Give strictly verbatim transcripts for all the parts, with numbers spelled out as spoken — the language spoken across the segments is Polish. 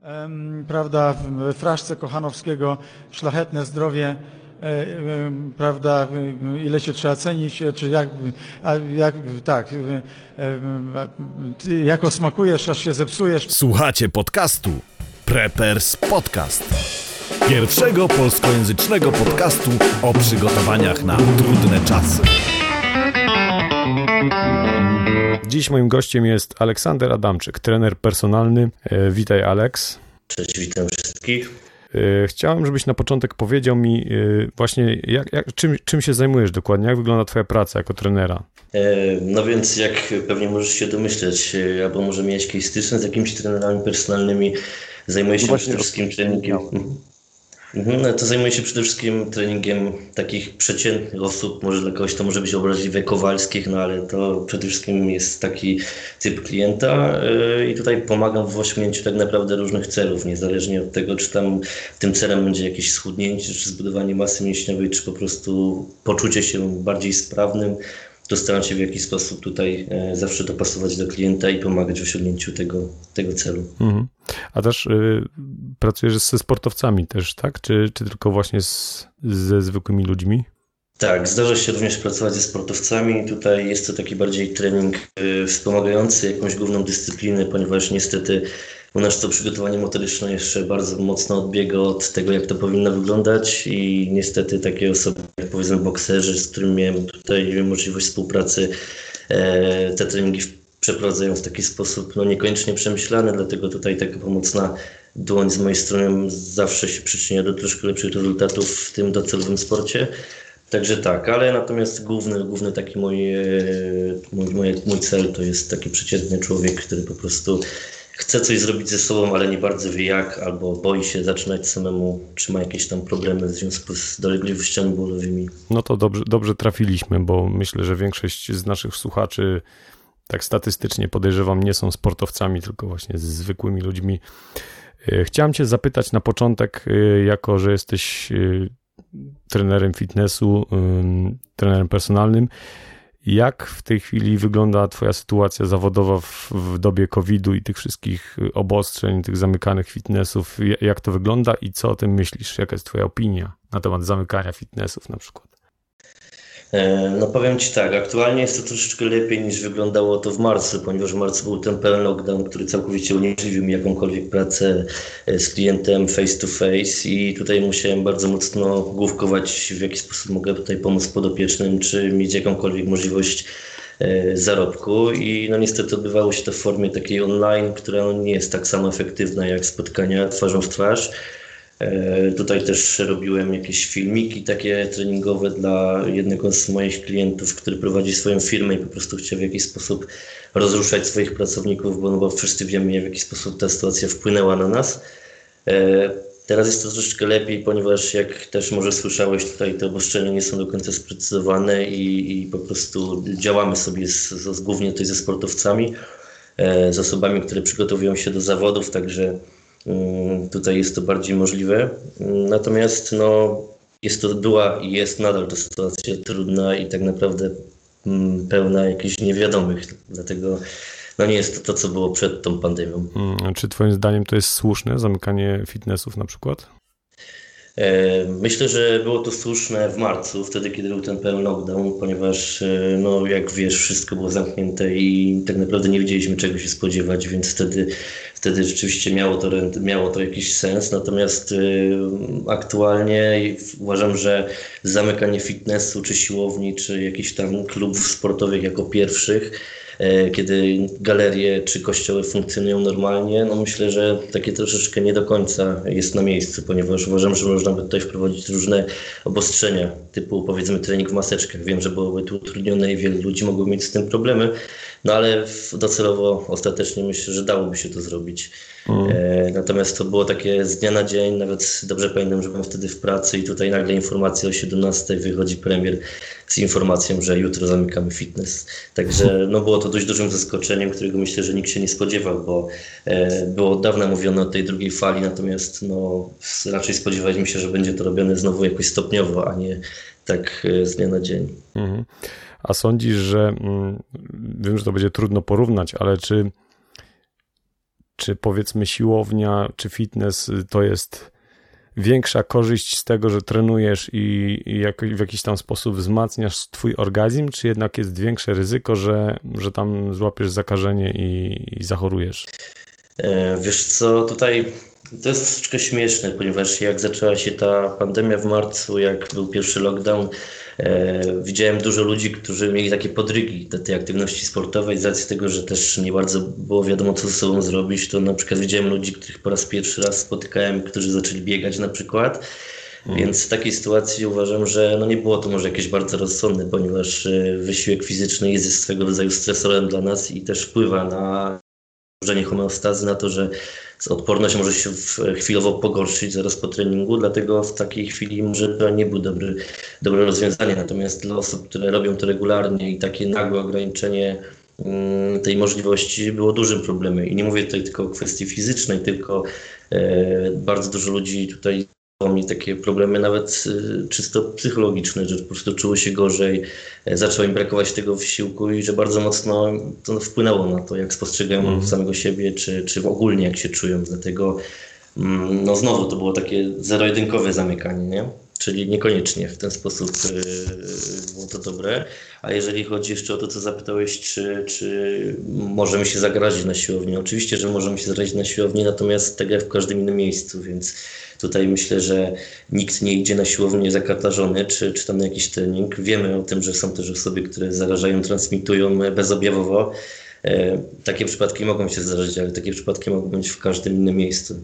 prawda, w fraszce Kochanowskiego szlachetne zdrowie, prawda, ile się trzeba cenić, czy jak, jak tak, jako smakujesz, aż się zepsujesz. Słuchacie podcastu Preppers Podcast. Pierwszego polskojęzycznego podcastu o przygotowaniach na trudne czasy. Dziś moim gościem jest Aleksander Adamczyk, trener personalny. Witaj, Aleks. Cześć, witam wszystkich. Chciałem, żebyś na początek powiedział mi właśnie, jak, jak, czym, czym się zajmujesz dokładnie, jak wygląda twoja praca jako trenera? No więc jak pewnie możesz się domyśleć, albo może miałeś jakieś styczność z jakimiś trenerami personalnymi, zajmuję się no przede wszystkim treningiem. No to zajmuję się przede wszystkim treningiem takich przeciętnych osób, może dla kogoś to może być obraźliwe, kowalskich, no ale to przede wszystkim jest taki typ klienta i tutaj pomagam w osiągnięciu tak naprawdę różnych celów, niezależnie od tego, czy tam tym celem będzie jakieś schudnięcie, czy zbudowanie masy mięśniowej, czy po prostu poczucie się bardziej sprawnym, to staram się w jakiś sposób tutaj zawsze dopasować do klienta i pomagać w osiągnięciu tego, tego celu. Mhm. A też y, pracujesz ze sportowcami też, tak? Czy, czy tylko właśnie z, ze zwykłymi ludźmi? Tak, zdarza się również pracować ze sportowcami. Tutaj jest to taki bardziej trening y, wspomagający jakąś główną dyscyplinę, ponieważ niestety u nas to przygotowanie motoryczne jeszcze bardzo mocno odbiega od tego, jak to powinno wyglądać i niestety takie osoby jak powiedzmy bokserzy, z którymi miałem tutaj możliwość współpracy, e, te treningi przeprowadzają w taki sposób no niekoniecznie przemyślany, dlatego tutaj taka pomocna dłoń z mojej strony zawsze się przyczynia do troszkę lepszych rezultatów w tym docelowym sporcie. Także tak, ale natomiast główny, główny taki mój, mój, mój, mój cel to jest taki przeciętny człowiek, który po prostu chce coś zrobić ze sobą, ale nie bardzo wie jak, albo boi się zaczynać samemu, czy ma jakieś tam problemy w związku z dolegliwościami bólowymi. No to dobrze, dobrze trafiliśmy, bo myślę, że większość z naszych słuchaczy, tak statystycznie podejrzewam, nie są sportowcami, tylko właśnie zwykłymi ludźmi. Chciałem cię zapytać na początek, jako że jesteś trenerem fitnessu, trenerem personalnym, jak w tej chwili wygląda twoja sytuacja zawodowa w, w dobie kowida i tych wszystkich obostrzeń, tych zamykanych fitnessów? Jak to wygląda i co o tym myślisz? Jaka jest twoja opinia na temat zamykania fitnessów na przykład? No powiem Ci tak, aktualnie jest to troszeczkę lepiej niż wyglądało to w marcu, ponieważ w marcu był ten pełen lockdown, który całkowicie uniemożliwił mi jakąkolwiek pracę z klientem face to face i tutaj musiałem bardzo mocno główkować, w jaki sposób mogę tutaj pomóc podopiecznym, czy mieć jakąkolwiek możliwość zarobku i no niestety odbywało się to w formie takiej online, która nie jest tak samo efektywna jak spotkania twarzą w twarz. Tutaj też robiłem jakieś filmiki takie treningowe dla jednego z moich klientów, który prowadzi swoją firmę i po prostu chciał w jakiś sposób rozruszać swoich pracowników, bo, no bo wszyscy wiemy, w jaki sposób ta sytuacja wpłynęła na nas. Teraz jest to troszeczkę lepiej, ponieważ jak też może słyszałeś, tutaj te obostrzenia nie są do końca sprecyzowane i, i po prostu działamy sobie z, z, głównie tutaj ze sportowcami, z osobami, które przygotowują się do zawodów, także tutaj jest to bardziej możliwe, natomiast no, jest to była i jest nadal to sytuacja trudna i tak naprawdę pełna jakichś niewiadomych, dlatego no, nie jest to to, co było przed tą pandemią. Czy twoim zdaniem to jest słuszne, zamykanie fitnessów na przykład? Myślę, że było to słuszne w marcu, wtedy kiedy był ten pełen lockdown, ponieważ no jak wiesz, wszystko było zamknięte i tak naprawdę nie wiedzieliśmy czego się spodziewać, więc wtedy, wtedy rzeczywiście miało to, miało to jakiś sens. Natomiast aktualnie uważam, że zamykanie fitnessu, czy siłowni, czy jakichś tam klubów sportowych jako pierwszych, kiedy galerie czy kościoły funkcjonują normalnie, no myślę, że takie troszeczkę nie do końca jest na miejscu, ponieważ uważam, że można by tutaj wprowadzić różne obostrzenia, typu powiedzmy trening w maseczkach. Wiem, że byłoby to utrudnione i wielu ludzi mogło mieć z tym problemy, no ale docelowo ostatecznie myślę, że dałoby się to zrobić. Mm. E, natomiast to było takie z dnia na dzień, nawet dobrze pamiętam, że byłem wtedy w pracy i tutaj nagle informacja o siedemnastej wychodzi premier z informacją, że jutro zamykamy fitness. Także no, było to dość dużym zaskoczeniem, którego myślę, że nikt się nie spodziewał, bo e, było od dawna mówione o tej drugiej fali, natomiast no, raczej spodziewaliśmy się, że będzie to robione znowu jakoś stopniowo, a nie tak e, z dnia na dzień. Mm. A sądzisz, że, mm, wiem, że to będzie trudno porównać, ale czy czy powiedzmy siłownia, czy fitness to jest większa korzyść z tego, że trenujesz i, i jakoś, w jakiś tam sposób wzmacniasz twój organizm, czy jednak jest większe ryzyko, że, że tam złapiesz zakażenie i, i zachorujesz? Wiesz co, tutaj to jest troszeczkę śmieszne, ponieważ jak zaczęła się ta pandemia w marcu, jak był pierwszy lockdown, e, widziałem dużo ludzi, którzy mieli takie podrygi do tej aktywności sportowej z racji tego, że też nie bardzo było wiadomo, co ze sobą zrobić. To na przykład widziałem ludzi, których po raz pierwszy raz spotykałem, którzy zaczęli biegać na przykład. Mm. Więc w takiej sytuacji uważam, że no nie było to może jakieś bardzo rozsądne, ponieważ wysiłek fizyczny jest swego rodzaju stresorem dla nas i też wpływa na burzenie homeostazy, na to, że odporność może się chwilowo pogorszyć zaraz po treningu, dlatego w takiej chwili może to nie był dobry, dobre rozwiązanie. Natomiast dla osób, które robią to regularnie i takie nagłe ograniczenie tej możliwości było dużym problemem. I nie mówię tutaj tylko o kwestii fizycznej, tylko e, bardzo dużo ludzi tutaj mieli takie problemy nawet e, czysto psychologiczne, że po prostu czuły się gorzej, e, zaczęło im brakować tego wysiłku i że bardzo mocno to wpłynęło na to, jak spostrzegają mm. samego siebie, czy, czy ogólnie jak się czują. Dlatego mm, no znowu to było takie zero-jedynkowe zamykanie, nie? Czyli niekoniecznie w ten sposób yy, było to dobre. A jeżeli chodzi jeszcze o to, co zapytałeś, czy, czy możemy się zagrazić na siłowni? Oczywiście, że możemy się zagrazić na siłowni, natomiast tak jak w każdym innym miejscu, więc tutaj myślę, że nikt nie idzie na siłownię zakatarzony, czy, czy tam na jakiś trening. Wiemy o tym, że są też osoby, które zarażają, transmitują bezobjawowo. Yy, takie przypadki mogą się zdarzyć, ale takie przypadki mogą być w każdym innym miejscu.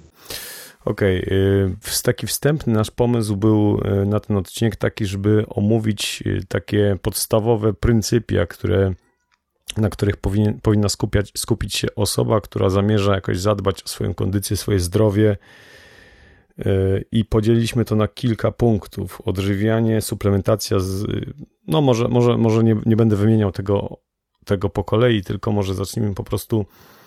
Okej, okay. Taki wstępny nasz pomysł był na ten odcinek taki, żeby omówić takie podstawowe pryncypia, które, na których powinien, powinna skupiać, skupić się osoba, która zamierza jakoś zadbać o swoją kondycję, swoje zdrowie, i podzieliliśmy to na kilka punktów. Odżywianie, suplementacja, z, no może, może, może nie, nie będę wymieniał tego, tego po kolei, tylko może zacznijmy po prostu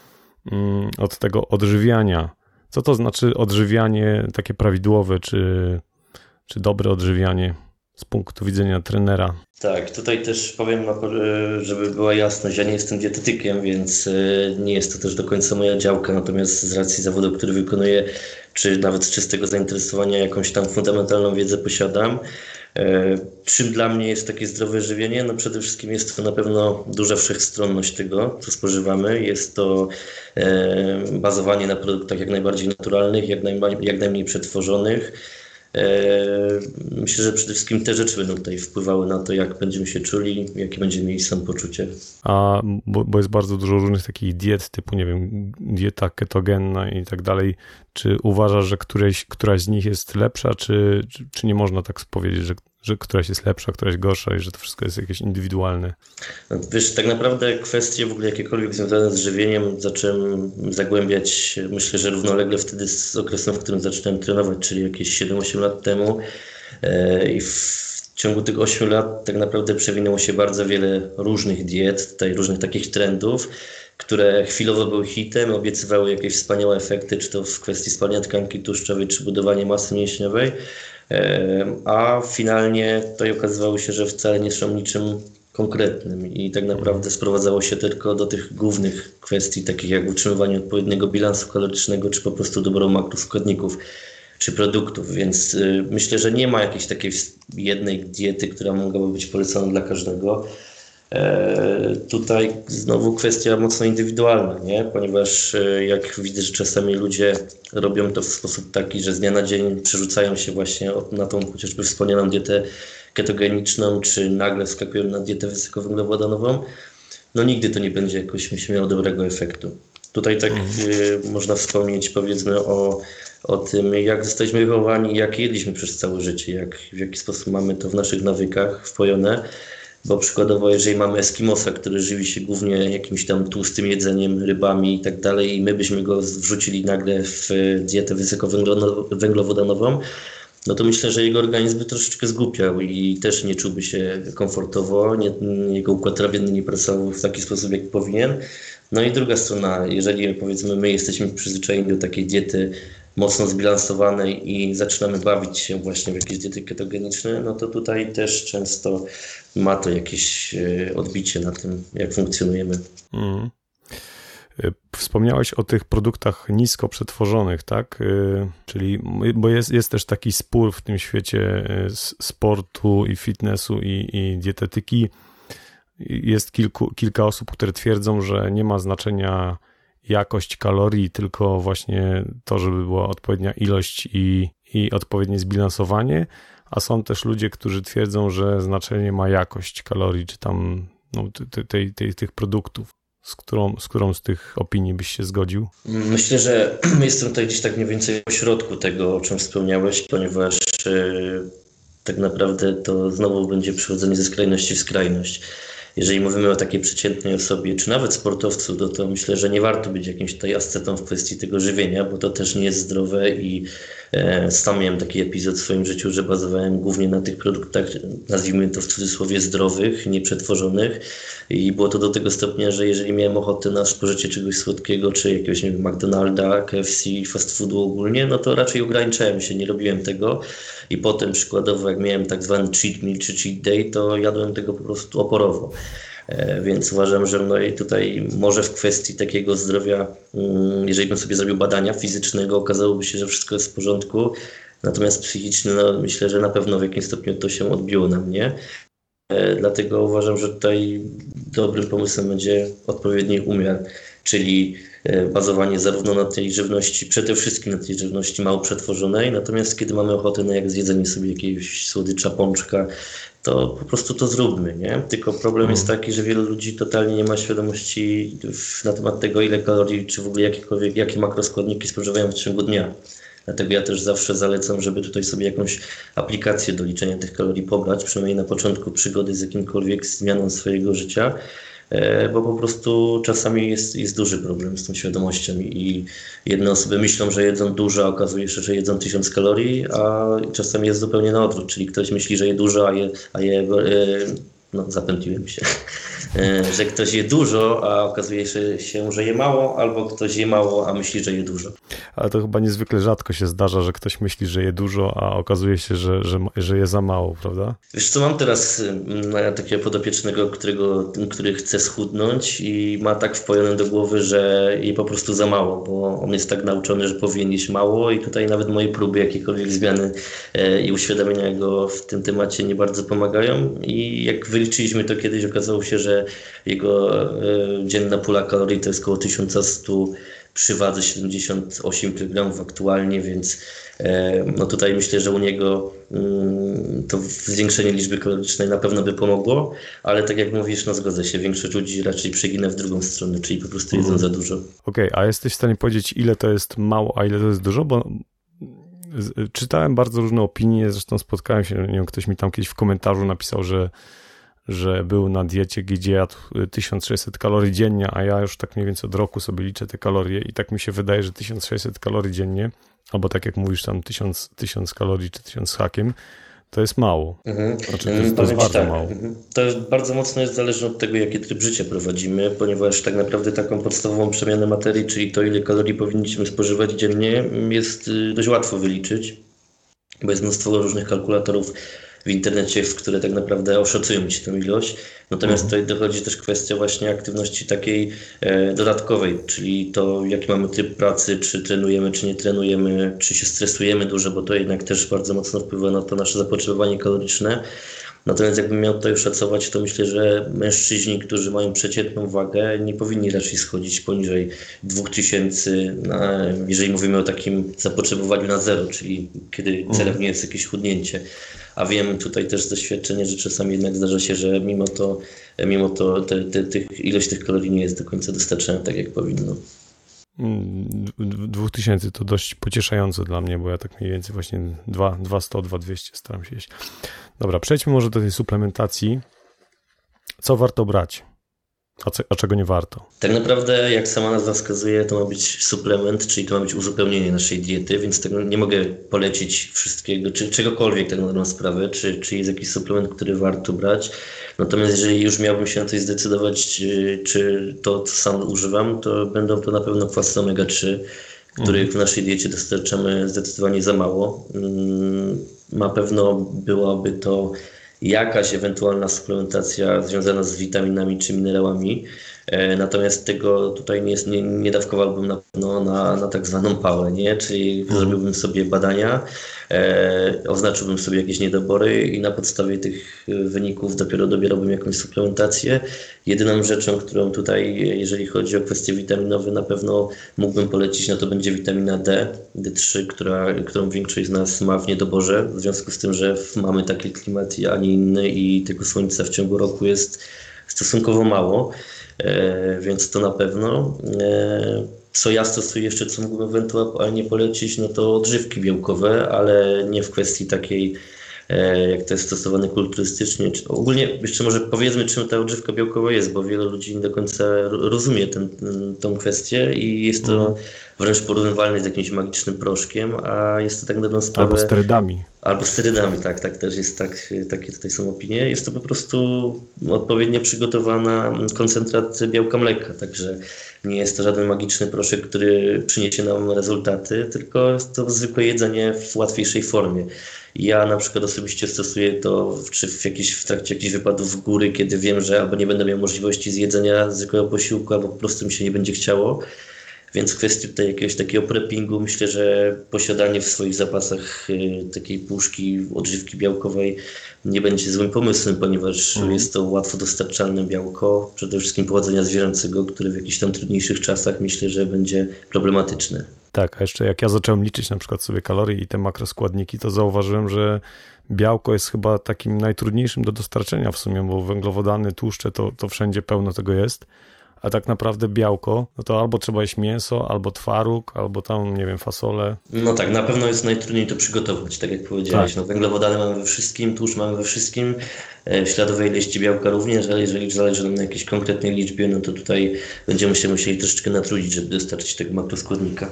od tego odżywiania. Co to znaczy odżywianie takie prawidłowe, czy, czy dobre odżywianie z punktu widzenia trenera? Tak, tutaj też powiem, żeby była jasność, ja nie jestem dietetykiem, więc nie jest to też do końca moja działka, natomiast z racji zawodu, który wykonuję, czy nawet z czystego zainteresowania jakąś tam fundamentalną wiedzę posiadam. Czym dla mnie jest takie zdrowe żywienie? No przede wszystkim jest to na pewno duża wszechstronność tego, co spożywamy. Jest to bazowanie na produktach jak najbardziej naturalnych, jak, najmniej, jak najmniej przetworzonych. Myślę, że przede wszystkim te rzeczy będą tutaj wpływały na to, jak będziemy się czuli, jakie będziemy mieli samopoczucie. A bo, bo jest bardzo dużo różnych takich diet, typu nie wiem, dieta ketogenna i tak dalej. Czy uważasz, że któreś, któraś z nich jest lepsza, czy, czy, czy nie można tak powiedzieć, że, że któraś jest lepsza, któraś gorsza i że to wszystko jest jakieś indywidualne? Wiesz, tak naprawdę kwestie w ogóle jakiekolwiek związane z żywieniem zacząłem zagłębiać, myślę, że równolegle wtedy z okresem, w którym zaczynałem trenować, czyli jakieś siedem osiem lat temu. I w ciągu tych ośmiu lat tak naprawdę przewinęło się bardzo wiele różnych diet, tutaj różnych takich trendów, które chwilowo były hitem, obiecywały jakieś wspaniałe efekty, czy to w kwestii spalania tkanki tłuszczowej, czy budowania masy mięśniowej, a finalnie tutaj okazywało się, że wcale nie są niczym konkretnym i tak naprawdę sprowadzało się tylko do tych głównych kwestii, takich jak utrzymywanie odpowiedniego bilansu kalorycznego, czy po prostu doboru makroskładników, czy produktów, więc y, myślę, że nie ma jakiejś takiej jednej diety, która mogłaby być polecona dla każdego. E, tutaj znowu kwestia mocno indywidualna, nie? Ponieważ e, jak widzę, że czasami ludzie robią to w sposób taki, że z dnia na dzień przerzucają się właśnie na tą chociażby wspomnianą dietę ketogeniczną, czy nagle wskakują na dietę wysokowęglowodanową, no nigdy to nie będzie jakoś, myślę, miało dobrego efektu. Tutaj tak y, można wspomnieć, powiedzmy, o, o tym, jak zostaliśmy wychowani, jak jedliśmy przez całe życie, jak, w jaki sposób mamy to w naszych nawykach wpojone. Bo przykładowo, jeżeli mamy Eskimosa, który żywi się głównie jakimś tam tłustym jedzeniem, rybami i tak dalej, i my byśmy go wrzucili nagle w dietę wysokowęglowodanową, no to myślę, że jego organizm by troszeczkę zgłupiał i też nie czułby się komfortowo, nie, jego układ trawienny nie pracował w taki sposób, jak powinien. No i druga strona, jeżeli powiedzmy my jesteśmy przyzwyczajeni do takiej diety mocno zbilansowanej i zaczynamy bawić się właśnie w jakieś diety ketogeniczne, no to tutaj też często ma to jakieś odbicie na tym, jak funkcjonujemy. Mm. Wspomniałeś o tych produktach nisko przetworzonych, tak? Czyli, bo jest, jest też taki spór w tym świecie sportu i fitnessu i, i dietetyki. Jest kilku, kilka osób, które twierdzą, że nie ma znaczenia jakość kalorii, tylko właśnie to, żeby była odpowiednia ilość i, i odpowiednie zbilansowanie, a są też ludzie, którzy twierdzą, że znaczenie ma jakość kalorii, czy tam no, tej, tej, tej, tych produktów. Z którą, z którą z tych opinii byś się zgodził? Myślę, że jestem tutaj gdzieś tak mniej więcej w środku tego, o czym wspomniałeś, ponieważ yy, tak naprawdę to znowu będzie przechodzenie ze skrajności w skrajność. Jeżeli mówimy o takiej przeciętnej osobie, czy nawet sportowcu, to, to myślę, że nie warto być jakimś tutaj ascetą w kwestii tego żywienia, bo to też nie jest zdrowe i e, sam miałem taki epizod w swoim życiu, że bazowałem głównie na tych produktach, nazwijmy to w cudzysłowie zdrowych, nieprzetworzonych i było to do tego stopnia, że jeżeli miałem ochotę na spożycie czegoś słodkiego, czy jakiegoś, nie wiem, McDonalda, K F C, fast foodu ogólnie, no to raczej ograniczałem się, nie robiłem tego i potem przykładowo jak miałem tak zwany cheat meal czy cheat day, to jadłem tego po prostu oporowo. Więc uważam, że no i tutaj może w kwestii takiego zdrowia, jeżeli bym sobie zrobił badania fizycznego, okazałoby się, że wszystko jest w porządku, natomiast psychiczne, no myślę, że na pewno w jakimś stopniu to się odbiło na mnie. Dlatego uważam, że tutaj dobrym pomysłem będzie odpowiedni umiar, czyli bazowanie zarówno na tej żywności, przede wszystkim na tej żywności mało przetworzonej, natomiast kiedy mamy ochotę na jak zjedzenie sobie jakiegoś słodycza, pączka, to po prostu to zróbmy, nie? Tylko problem jest taki, że wielu ludzi totalnie nie ma świadomości na temat tego, ile kalorii, czy w ogóle jakiekolwiek, jakie makroskładniki spożywają w ciągu dnia. Dlatego ja też zawsze zalecam, żeby tutaj sobie jakąś aplikację do liczenia tych kalorii pobrać, przynajmniej na początku przygody z jakimkolwiek zmianą swojego życia, bo po prostu czasami jest, jest duży problem z tą świadomością i jedne osoby myślą, że jedzą dużo, a okazuje się, że jedzą tysiąc kalorii, a czasami jest zupełnie na odwrót, czyli ktoś myśli, że je dużo, a je, a je no zapętliłem się, że ktoś je dużo, a okazuje się, że je mało, albo ktoś je mało, a myśli, że je dużo. Ale to chyba niezwykle rzadko się zdarza, że ktoś myśli, że je dużo, a okazuje się, że, że, że je za mało, prawda? Wiesz co, mam teraz takiego podopiecznego, którego, który chce schudnąć i ma tak wpojone do głowy, że je po prostu za mało, bo on jest tak nauczony, że powinien jeść mało i tutaj nawet moje próby jakiejkolwiek zmiany i uświadomienia go w tym temacie nie bardzo pomagają i jak wyliczyliśmy to kiedyś, okazało się, że jego e, dzienna pula kalorii to jest około tysiąc sto przy wadze siedemdziesiąt osiem kilogramów aktualnie, więc e, no tutaj myślę, że u niego mm, to zwiększenie liczby kalorycznej na pewno by pomogło, ale tak jak mówisz, no zgodzę się, większość ludzi raczej przegina w drugą stronę, czyli po prostu jedzą za dużo. Okej, okay, a jesteś w stanie powiedzieć, ile to jest mało, a ile to jest dużo? Bo czytałem bardzo różne opinie, zresztą spotkałem się, nie wiem, ktoś mi tam kiedyś w komentarzu napisał, że że był na diecie, gdzie jadł tysiąc sześćset kalorii dziennie, a ja już tak mniej więcej od roku sobie liczę te kalorie i tak mi się wydaje, że tysiąc sześćset kalorii dziennie, albo tak jak mówisz tam tysiąc, tysiąc kalorii czy tysiąc z hakiem, to jest mało. Mhm. Znaczy, to jest, to jest bardzo tak. mało. To jest bardzo mocno jest zależne od tego, jaki tryb życia prowadzimy, ponieważ tak naprawdę taką podstawową przemianę materii, czyli to, ile kalorii powinniśmy spożywać dziennie, jest dość łatwo wyliczyć, bo jest mnóstwo różnych kalkulatorów w internecie, które tak naprawdę oszacują ci tę ilość. Natomiast tutaj dochodzi też kwestia właśnie aktywności takiej e, dodatkowej, czyli to, jaki mamy tryb pracy, czy trenujemy, czy nie trenujemy, czy się stresujemy dużo, bo to jednak też bardzo mocno wpływa na to nasze zapotrzebowanie kaloryczne. Natomiast jakbym miał tutaj oszacować, to myślę, że mężczyźni, którzy mają przeciętną wagę, nie powinni raczej schodzić poniżej dwóch tysięcy, jeżeli mówimy o takim zapotrzebowaniu na zero, czyli kiedy celem nie jest jakieś chudnięcie. A wiem tutaj też z doświadczenia, że czasami jednak zdarza się, że mimo to, mimo to te, te, te, ilość tych kalorii nie jest do końca dostarczana tak, jak powinno. Dwóch tysięcy to dość pocieszające dla mnie, bo ja tak mniej więcej właśnie dwieście, dwa dwieście staram się jeść. Dobra, przejdźmy może do tej suplementacji. Co warto brać? A, co, a czego nie warto? Tak naprawdę, jak sama nazwa wskazuje, to ma być suplement, czyli to ma być uzupełnienie naszej diety, więc tego nie mogę polecić wszystkiego, czy czegokolwiek tak na dobrą sprawę, czy, czy jest jakiś suplement, który warto brać. Natomiast jeżeli już miałbym się na coś zdecydować, czy, czy to, co sam używam, to będą to na pewno kwasy omega trzy, których w naszej diecie dostarczamy zdecydowanie za mało. Na pewno byłaby to jakaś ewentualna suplementacja związana z witaminami czy minerałami, Natomiast tego tutaj nie, nie, nie dawkowałbym na pewno na, na tak zwaną pałę, nie? Czyli mhm. zrobiłbym sobie badania, e, oznaczyłbym sobie jakieś niedobory i na podstawie tych wyników dopiero dobierałbym jakąś suplementację. Jedyną rzeczą, którą tutaj, jeżeli chodzi o kwestie witaminowe, na pewno mógłbym polecić, no to będzie witamina D, D trzy, która, którą większość z nas ma w niedoborze, w związku z tym, że mamy taki klimat, a nie inny i tego słońca w ciągu roku jest stosunkowo mało. E, więc to na pewno. E, co ja stosuję jeszcze, co mógłbym ewentualnie polecić, no to odżywki białkowe, ale nie w kwestii takiej, e, jak to jest stosowane kulturystycznie. Czy, ogólnie jeszcze może powiedzmy, czym ta odżywka białkowa jest, bo wielu ludzi nie do końca rozumie ten, ten, tą kwestię i jest to wręcz porównywalne z jakimś magicznym proszkiem, a jest to tak na dobrą sprawę... Albo sterydami. Albo sterydami, tak, tak też jest, tak, takie tutaj są opinie. Jest to po prostu odpowiednio przygotowana koncentrat białka mleka, także nie jest to żaden magiczny proszek, który przyniesie nam rezultaty, tylko jest to zwykłe jedzenie w łatwiejszej formie. Ja na przykład osobiście stosuję to czy w, jakiś, w trakcie jakichś wypadów w góry, kiedy wiem, że albo nie będę miał możliwości zjedzenia zwykłego posiłku, albo po prostu mi się nie będzie chciało. Więc w kwestii tutaj jakiegoś takiego preppingu myślę, że posiadanie w swoich zapasach y, takiej puszki odżywki białkowej nie będzie złym pomysłem, ponieważ mm. jest to łatwo dostarczalne białko, przede wszystkim pochodzenia zwierzęcego, które w jakichś tam trudniejszych czasach myślę, że będzie problematyczne. Tak, a jeszcze jak ja zacząłem liczyć na przykład sobie kalorie i te makroskładniki, to zauważyłem, że białko jest chyba takim najtrudniejszym do dostarczenia w sumie, bo węglowodany, tłuszcze to, to wszędzie pełno tego jest. A tak naprawdę białko, no to albo trzeba jeść mięso, albo twaróg, albo tam, nie wiem, fasole. No tak, na pewno jest najtrudniej to przygotować, tak jak powiedziałeś. Tak. No, węglowodany mamy we wszystkim, tłuszcz mamy we wszystkim, w śladowej ilości białka również, ale jeżeli zależy nam na jakiejś konkretnej liczbie, no to tutaj będziemy się musieli troszeczkę natrudzić, żeby dostarczyć tego makroskładnika.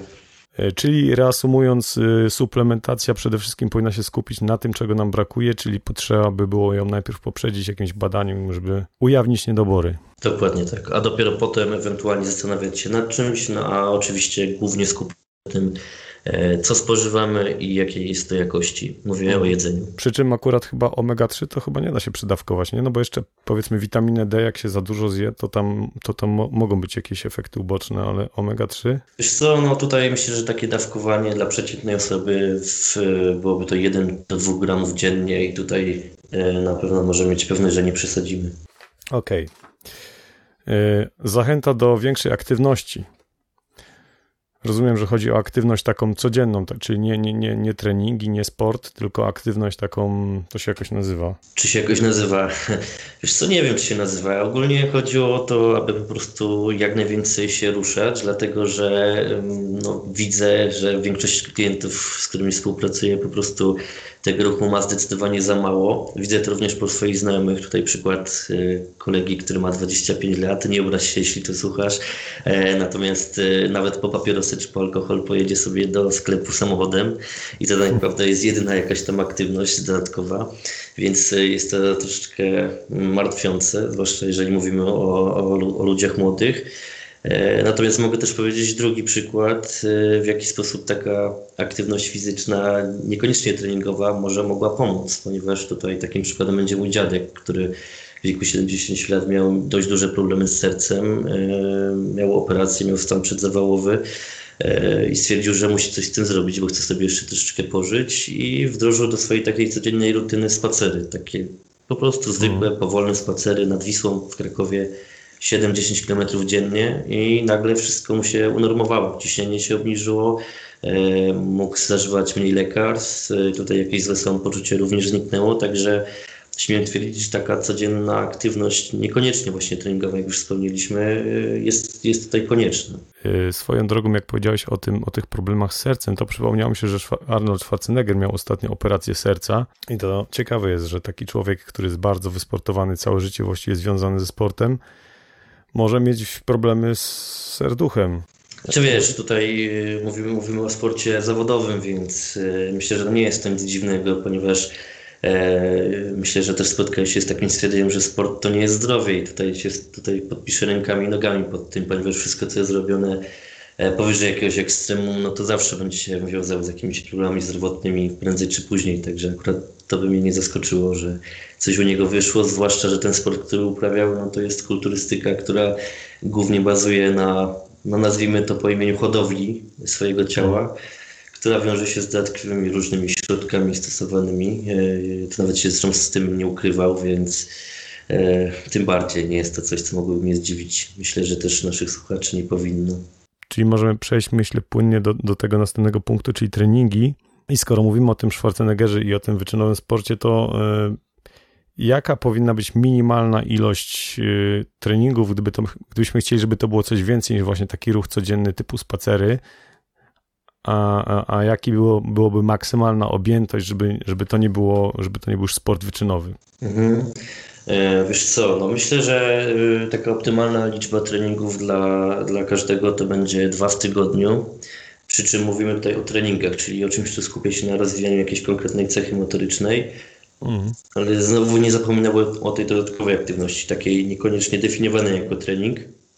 Czyli reasumując, suplementacja przede wszystkim powinna się skupić na tym, czego nam brakuje, czyli potrzeba by było ją najpierw poprzedzić jakimś badaniem, żeby ujawnić niedobory. Dokładnie tak, a dopiero potem ewentualnie zastanawiać się nad czymś, no a oczywiście głównie skupić się na tym, co spożywamy i jakiej jest to jakości. Mówię o jedzeniu. Przy czym akurat chyba omega trzy to chyba nie da się przydawkować, nie? No bo jeszcze powiedzmy witaminę D, jak się za dużo zje, to tam, to tam mo- mogą być jakieś efekty uboczne, ale omega trzy? Wiesz co, no tutaj myślę, że takie dawkowanie dla przeciętnej osoby w, byłoby to jeden do dwóch gramów dziennie i tutaj na pewno możemy mieć pewność, że nie przesadzimy. Okej. Okay. Zachęta do większej aktywności. Rozumiem, że chodzi o aktywność taką codzienną, tak, czyli nie, nie, nie, nie treningi, nie sport, tylko aktywność taką, to się jakoś nazywa. Czy się jakoś nazywa? Wiesz co, nie wiem, czy się nazywa. Ogólnie chodziło o to, aby po prostu jak najwięcej się ruszać, dlatego że no, widzę, że większość klientów, z którymi współpracuję, po prostu tego ruchu ma zdecydowanie za mało. Widzę to również po swoich znajomych. Tutaj przykład kolegi, który ma dwadzieścia pięć lat. Nie obraź się, jeśli to słuchasz. Natomiast nawet po papierosy czy po alkohol pojedzie sobie do sklepu samochodem i to tak naprawdę jest jedyna jakaś tam aktywność dodatkowa. Więc jest to troszeczkę martwiące, zwłaszcza jeżeli mówimy o, o, o ludziach młodych. Natomiast mogę też powiedzieć drugi przykład, w jaki sposób taka aktywność fizyczna, niekoniecznie treningowa, może mogła pomóc, ponieważ tutaj takim przykładem będzie mój dziadek, który w wieku siedemdziesięciu lat miał dość duże problemy z sercem, miał operację, miał stan przedzawałowy i stwierdził, że musi coś z tym zrobić, bo chce sobie jeszcze troszeczkę pożyć i wdrożył do swojej takiej codziennej rutyny spacery, takie po prostu zwykłe, powolne spacery nad Wisłą w Krakowie, siedem do dziesięciu kilometrów dziennie i nagle wszystko mu się unormowało. Ciśnienie się obniżyło, e, mógł zażywać mniej lekarstw, e, tutaj jakieś złe samopoczucie również zniknęło, także śmiem twierdzić, że taka codzienna aktywność, niekoniecznie właśnie treningowa, jak już wspomnieliśmy, e, jest, jest tutaj konieczna. Swoją drogą, jak powiedziałeś o tym, o tych problemach z sercem, to przypomniało mi się, że Arnold Schwarzenegger miał ostatnio operację serca i to ciekawe jest, że taki człowiek, który jest bardzo wysportowany, całe życie właściwie związany ze sportem, może mieć problemy z serduchem. Znaczy wiesz, tutaj mówimy, mówimy o sporcie zawodowym, więc myślę, że to nie jest to nic dziwnego, ponieważ e, myślę, że też spotkałeś się z takim stwierdzeniem, że sport to nie jest zdrowie i tutaj się tutaj podpiszę rękami i nogami pod tym, ponieważ wszystko, co jest robione powyżej jakiegoś ekstremum, no to zawsze będzie się wiązał z jakimiś problemami zdrowotnymi prędzej czy później, także akurat to by mnie nie zaskoczyło, że coś u niego wyszło, zwłaszcza, że ten sport, który uprawiał, no to jest kulturystyka, która głównie bazuje na, no nazwijmy to po imieniu hodowli swojego ciała, która wiąże się z dodatkowymi różnymi środkami stosowanymi. To nawet się zresztą z tym nie ukrywał, więc e, tym bardziej nie jest to coś, co mogłoby mnie zdziwić. Myślę, że też naszych słuchaczy nie powinno. Czyli możemy przejść, myślę, płynnie do, do tego następnego punktu, czyli treningi. I skoro mówimy o tym Schwarzeneggerze i o tym wyczynowym sporcie, to y, jaka powinna być minimalna ilość y, treningów, gdyby to, gdybyśmy chcieli, żeby to było coś więcej niż właśnie taki ruch codzienny typu spacery, a, a, a jaki było, byłoby maksymalna objętość, żeby, żeby, to nie było, żeby to nie był już sport wyczynowy? Mhm. Wiesz co, no myślę, że taka optymalna liczba treningów dla, dla każdego to będzie dwa w tygodniu, przy czym mówimy tutaj o treningach, czyli o czymś, co skupia się na rozwijaniu jakiejś konkretnej cechy motorycznej, mm. ale znowu nie zapominamy o tej dodatkowej aktywności, takiej niekoniecznie definiowanej jako trening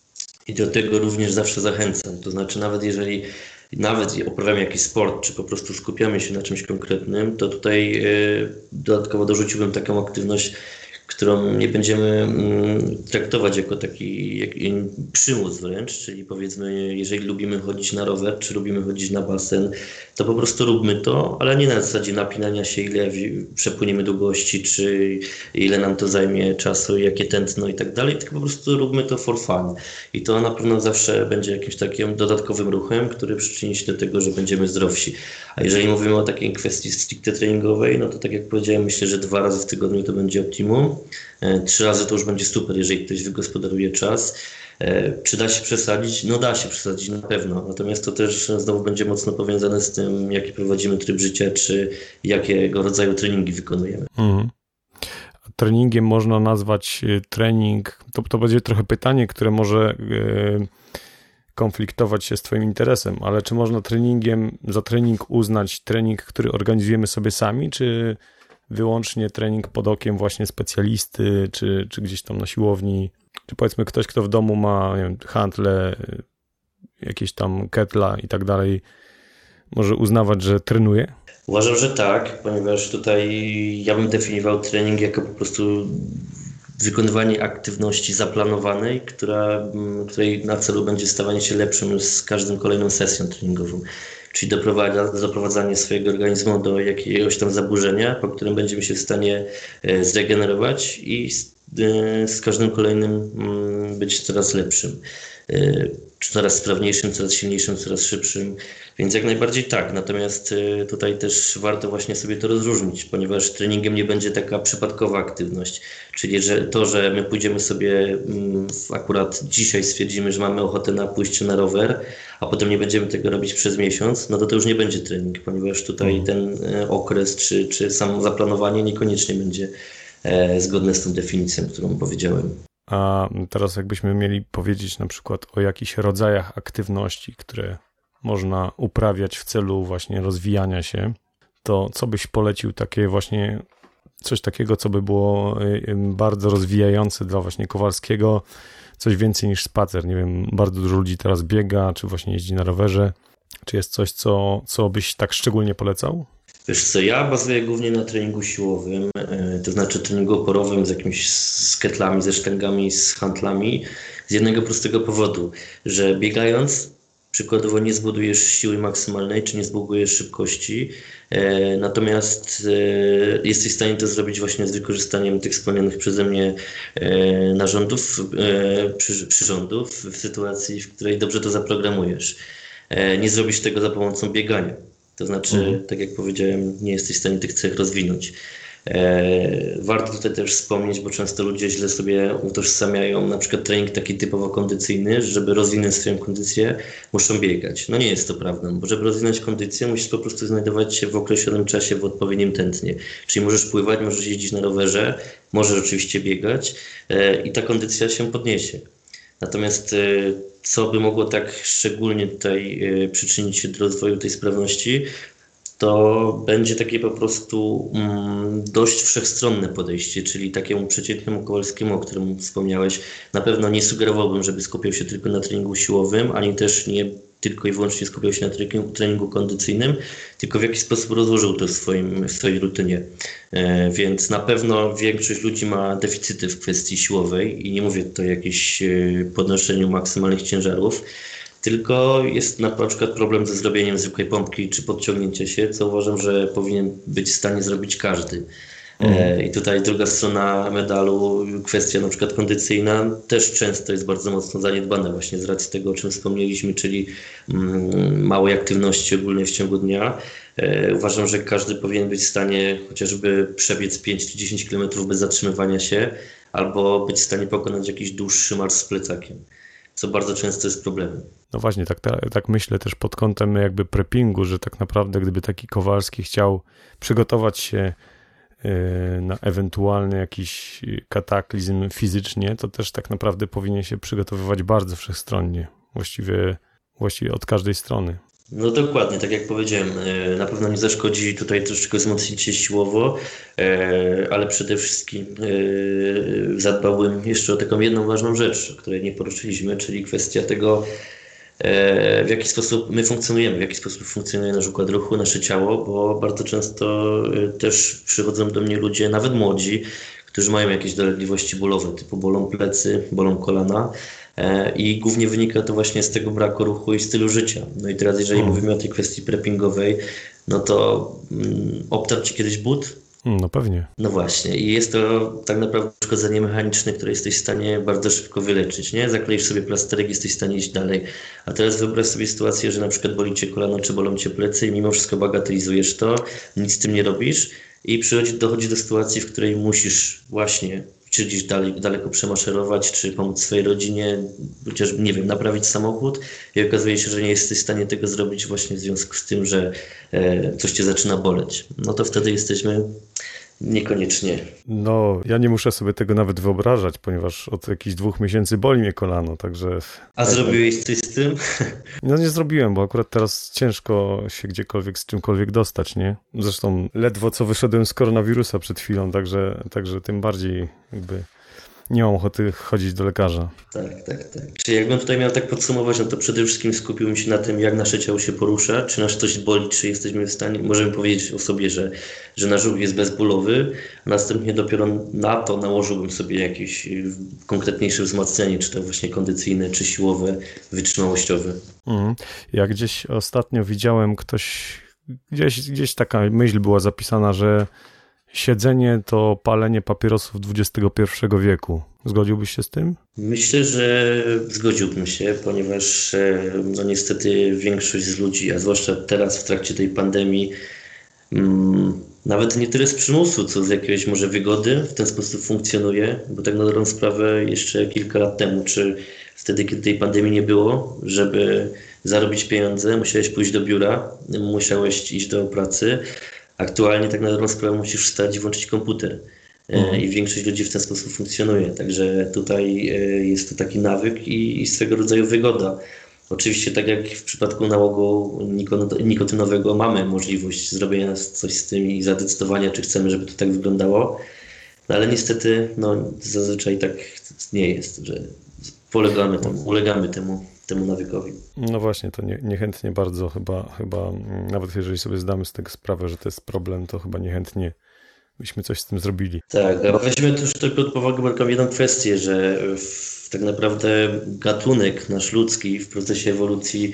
i do tego również zawsze zachęcam, to znaczy nawet jeżeli nawet uprawiamy jakiś sport, czy po prostu skupiamy się na czymś konkretnym, to tutaj dodatkowo dorzuciłbym taką aktywność, którą nie będziemy traktować jako taki jak, przymus wręcz, czyli powiedzmy, jeżeli lubimy chodzić na rower, czy lubimy chodzić na basen, to po prostu róbmy to, ale nie na zasadzie napinania się, ile przepłyniemy długości, czy ile nam to zajmie czasu, jakie tętno i tak dalej, tylko po prostu róbmy to for fun. I to na pewno zawsze będzie jakimś takim dodatkowym ruchem, który przyczyni się do tego, że będziemy zdrowsi. A jeżeli mówimy o takiej kwestii stricte treningowej, no to tak jak powiedziałem, myślę, że dwa razy w tygodniu to będzie optimum. Trzy razy to już będzie super, jeżeli ktoś wygospodaruje czas. Czy da się przesadzić? No da się przesadzić na pewno. Natomiast to też znowu będzie mocno powiązane z tym, jaki prowadzimy tryb życia, czy jakiego rodzaju treningi wykonujemy. Mhm. Treningiem można nazwać trening, to, to będzie trochę pytanie, które może yy, konfliktować się z twoim interesem, ale czy można treningiem, za trening uznać trening, który organizujemy sobie sami, czy wyłącznie trening pod okiem właśnie specjalisty, czy, czy gdzieś tam na siłowni, czy powiedzmy ktoś, kto w domu ma, nie wiem, handle, jakieś tam ketla i tak dalej, może uznawać, że trenuje? Uważam, że tak, ponieważ tutaj ja bym definiował trening jako po prostu wykonywanie aktywności zaplanowanej, która, której na celu będzie stawanie się lepszym z każdą kolejną sesją treningową. Czyli doprowadzanie swojego organizmu do jakiegoś tam zaburzenia, po którym będziemy się w stanie zregenerować i z, z każdym kolejnym być coraz lepszym. Coraz sprawniejszym, coraz silniejszym, coraz szybszym, więc jak najbardziej tak. Natomiast tutaj też warto właśnie sobie to rozróżnić, ponieważ treningiem nie będzie taka przypadkowa aktywność, czyli że to, że my pójdziemy sobie akurat dzisiaj stwierdzimy, że mamy ochotę na pójście na rower, a potem nie będziemy tego robić przez miesiąc, no to to już nie będzie trening, ponieważ tutaj ten okres czy, czy samo zaplanowanie niekoniecznie będzie zgodne z tą definicją, którą powiedziałem. A teraz jakbyśmy mieli powiedzieć na przykład o jakichś rodzajach aktywności, które można uprawiać w celu właśnie rozwijania się, to co byś polecił takie właśnie, coś takiego, co by było bardzo rozwijające dla właśnie Kowalskiego, coś więcej niż spacer, nie wiem, bardzo dużo ludzi teraz biega, czy właśnie jeździ na rowerze, czy jest coś, co, co byś tak szczególnie polecał? Wiesz co, ja bazuję głównie na treningu siłowym, to znaczy treningu oporowym z jakimiś z ketlami, ze sztangami, z handlami, z jednego prostego powodu, że biegając przykładowo nie zbudujesz siły maksymalnej, czy nie zbudujesz szybkości, e, natomiast e, jesteś w stanie to zrobić właśnie z wykorzystaniem tych wspomnianych przeze mnie e, narządów, e, przy, przyrządów w sytuacji, w której dobrze to zaprogramujesz. E, nie zrobisz tego za pomocą biegania. To znaczy, mhm. tak jak powiedziałem, nie jesteś w stanie tych cech rozwinąć. E, warto tutaj też wspomnieć, bo często ludzie źle sobie utożsamiają na przykład trening taki typowo kondycyjny, żeby rozwinąć swoją kondycję, muszą biegać. No nie jest to prawdą, bo żeby rozwinąć kondycję, musisz po prostu znajdować się w określonym czasie w odpowiednim tętnie. Czyli możesz pływać, możesz jeździć na rowerze, możesz oczywiście biegać e, i ta kondycja się podniesie. Natomiast e, co by mogło tak szczególnie tutaj e, przyczynić się do rozwoju tej sprawności, to będzie takie po prostu mm, dość wszechstronne podejście, czyli takiemu przeciętnemu Kowalskiemu, o którym wspomniałeś, na pewno nie sugerowałbym, żeby skupiał się tylko na treningu siłowym, ani też nie tylko i wyłącznie skupiał się na treningu, treningu kondycyjnym, tylko w jakiś sposób rozłożył to w, swoim, w swojej rutynie. E, więc na pewno większość ludzi ma deficyty w kwestii siłowej i nie mówię tutaj o jakimś podnoszeniu maksymalnych ciężarów, tylko jest na przykład problem ze zrobieniem zwykłej pompki czy podciągnięcia się, co uważam, że powinien być w stanie zrobić każdy. Mm. I tutaj druga strona medalu, kwestia na przykład kondycyjna, też często jest bardzo mocno zaniedbana właśnie z racji tego, o czym wspomnieliśmy, czyli małej aktywności ogólnej w ciągu dnia. Uważam, że każdy powinien być w stanie chociażby przebiec pięć czy dziesięć kilometrów bez zatrzymywania się, albo być w stanie pokonać jakiś dłuższy marsz z plecakiem, co bardzo często jest problemem. No właśnie, tak, tak, tak myślę też pod kątem jakby preppingu, że tak naprawdę gdyby taki Kowalski chciał przygotować się na ewentualny jakiś kataklizm fizycznie, to też tak naprawdę powinien się przygotowywać bardzo wszechstronnie, właściwie, właściwie od każdej strony. No dokładnie, tak jak powiedziałem, na pewno nie zaszkodzi tutaj troszeczkę wzmocnić się siłowo, ale przede wszystkim zadbałbym jeszcze o taką jedną ważną rzecz, o której nie poruszyliśmy, czyli kwestia tego, w jaki sposób my funkcjonujemy, w jaki sposób funkcjonuje nasz układ ruchu, nasze ciało, bo bardzo często też przychodzą do mnie ludzie, nawet młodzi, którzy mają jakieś dolegliwości bólowe, typu bolą plecy, bolą kolana i głównie wynika to właśnie z tego braku ruchu i stylu życia. No i teraz jeżeli hmm. mówimy o tej kwestii preppingowej, no to mm, obtarł Ci kiedyś but? No pewnie. No właśnie i jest to tak naprawdę uszkodzenie mechaniczne, które jesteś w stanie bardzo szybko wyleczyć, nie? Zakleisz sobie plasterek, jesteś w stanie iść dalej. A teraz wyobraź sobie sytuację, że na przykład boli Cię kolano czy bolą Cię plecy i mimo wszystko bagatelizujesz to, nic z tym nie robisz i przychodzi, dochodzi do sytuacji, w której musisz właśnie czy gdzieś dalej, daleko przemaszerować, czy pomóc swojej rodzinie, chociaż nie wiem, naprawić samochód i okazuje się, że nie jesteś w stanie tego zrobić właśnie w związku z tym, że e, coś Cię zaczyna boleć. No to wtedy jesteśmy niekoniecznie. No, ja nie muszę sobie tego nawet wyobrażać, ponieważ od jakichś dwóch miesięcy boli mnie kolano, także... A zrobiłeś coś z tym? No nie zrobiłem, bo akurat teraz ciężko się gdziekolwiek z czymkolwiek dostać, nie? Zresztą ledwo co wyszedłem z koronawirusa przed chwilą, także, także tym bardziej jakby nie mam ochoty chodzić do lekarza. Tak, tak, tak. Czyli jakbym tutaj miał tak podsumować, no to przede wszystkim skupiłbym się na tym, jak nasze ciało się porusza, czy nas coś boli, czy jesteśmy w stanie, możemy powiedzieć o sobie, że, że nasz ruch jest bezbólowy, a następnie dopiero na to nałożyłbym sobie jakieś konkretniejsze wzmocnienie, czy to właśnie kondycyjne, czy siłowe, wytrzymałościowe. Mhm. Ja gdzieś ostatnio widziałem ktoś, gdzieś, gdzieś taka myśl była zapisana, że siedzenie to palenie papierosów dwudziestego pierwszego wieku. Zgodziłbyś się z tym? Myślę, że zgodziłbym się, ponieważ no niestety większość z ludzi, a zwłaszcza teraz w trakcie tej pandemii, mm, nawet nie tyle z przymusu, co z jakiegoś może wygody w ten sposób funkcjonuje, bo tak na dobrą sprawę jeszcze kilka lat temu, czy wtedy, kiedy tej pandemii nie było, żeby zarobić pieniądze, musiałeś pójść do biura, musiałeś iść do pracy. Aktualnie tak na dobrą sprawę musisz wstać i włączyć komputer. Mhm. I większość ludzi w ten sposób funkcjonuje. Także tutaj jest to taki nawyk i, i swego rodzaju wygoda. Oczywiście tak jak w przypadku nałogu nikotynowego mamy możliwość zrobienia coś z tym i zadecydowania, czy chcemy, żeby to tak wyglądało. No ale niestety no, zazwyczaj tak nie jest, że polegamy temu, ulegamy temu. temu nawykowi. No właśnie, to nie, niechętnie bardzo chyba, chyba, nawet jeżeli sobie zdamy z tego sprawę, że to jest problem, to chyba niechętnie byśmy coś z tym zrobili. Tak, a weźmy też pod powagę taką jedną kwestię, że w, tak naprawdę gatunek nasz ludzki w procesie ewolucji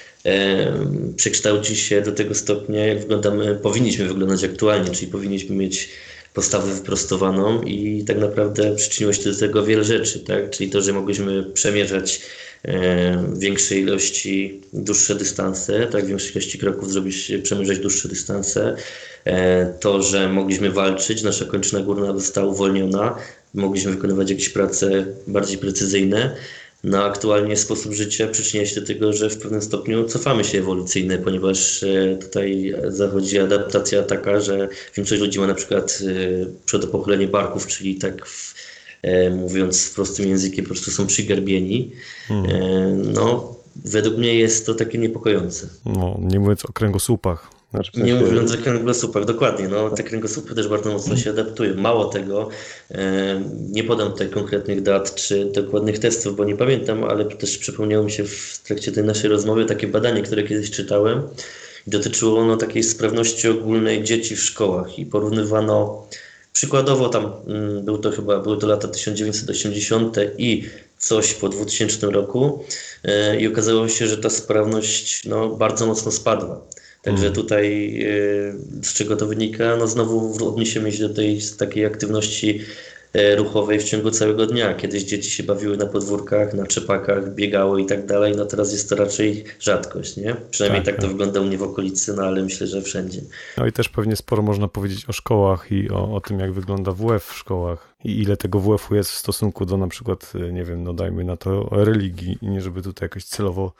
e, przekształci się do tego stopnia, jak wyglądamy, powinniśmy wyglądać aktualnie, czyli powinniśmy mieć postawę wyprostowaną i tak naprawdę przyczyniło się do tego wiele rzeczy, tak? Czyli to, że mogliśmy przemierzać e, większej ilości dłuższe dystanse, tak? Większej ilości kroków zrobić, przemierzać dłuższe dystanse, e, to, że mogliśmy walczyć, nasza kończyna górna została uwolniona, mogliśmy wykonywać jakieś prace bardziej precyzyjne. No aktualnie sposób życia przyczynia się do tego, że w pewnym stopniu cofamy się ewolucyjnie, ponieważ tutaj zachodzi adaptacja taka, że większość ludzi ma na przykład przedopochylenie barków, czyli tak w, mówiąc prostym językiem, po prostu są przygarbieni. Hmm. No według mnie jest to takie niepokojące. No nie mówiąc o kręgosłupach. Znaczy, w Nie sensie- mówiąc o kręgosłupach, dokładnie, no te kręgosłupy też bardzo mocno się adaptują. Mało tego, e, nie podam tutaj konkretnych dat czy dokładnych testów, bo nie pamiętam, ale też przypomniało mi się w trakcie tej naszej rozmowy takie badanie, które kiedyś czytałem. Dotyczyło ono takiej sprawności ogólnej dzieci w szkołach i porównywano przykładowo tam, mm, był to chyba, były to lata tysiąc dziewięćset osiemdziesiąte i coś po dwutysięcznym roku e, i okazało się, że ta sprawność no, bardzo mocno spadła. Także tutaj e, z czego to wynika? No znowu odniesiemy się do tej takiej aktywności e, ruchowej w ciągu całego dnia. Kiedyś dzieci się bawiły na podwórkach, na czepakach, biegały i tak dalej, no teraz jest to raczej rzadkość, nie? Przynajmniej Tak, tak, to tak. wygląda u mnie w okolicy, no ale myślę, że wszędzie. No i też pewnie sporo można powiedzieć o szkołach i o, o tym, jak wygląda W F w szkołach i ile tego W F-u jest w stosunku do na przykład, nie wiem, no dajmy na to religii i nie żeby tutaj jakoś celowo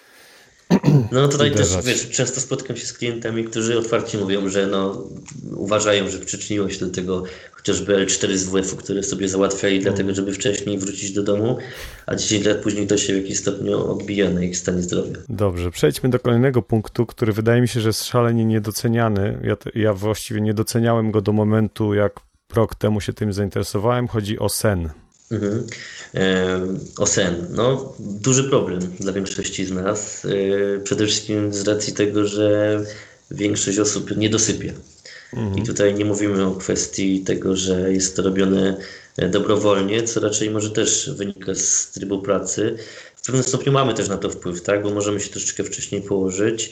No tutaj uderzać. też, wiesz, często spotykam się z klientami, którzy otwarcie mówią, że no, uważają, że przyczyniło się do tego chociażby L cztery z W F-u, które sobie załatwiali dlatego, żeby wcześniej wrócić do domu, a dziesięć lat później to się w jakiś stopniu odbija na ich stanie zdrowia. Dobrze, przejdźmy do kolejnego punktu, który wydaje mi się, że jest szalenie niedoceniany. Ja, te- ja właściwie nie doceniałem go do momentu, jak rok temu się tym zainteresowałem. Chodzi o sen. Mhm. E, o sen. No, duży problem dla większości z nas. E, przede wszystkim z racji tego, że większość osób nie dosypia. I tutaj nie mówimy o kwestii tego, że jest to robione e, dobrowolnie, co raczej może też wynika z trybu pracy. W pewnym stopniu mamy też na to wpływ, tak? Bo możemy się troszeczkę wcześniej położyć,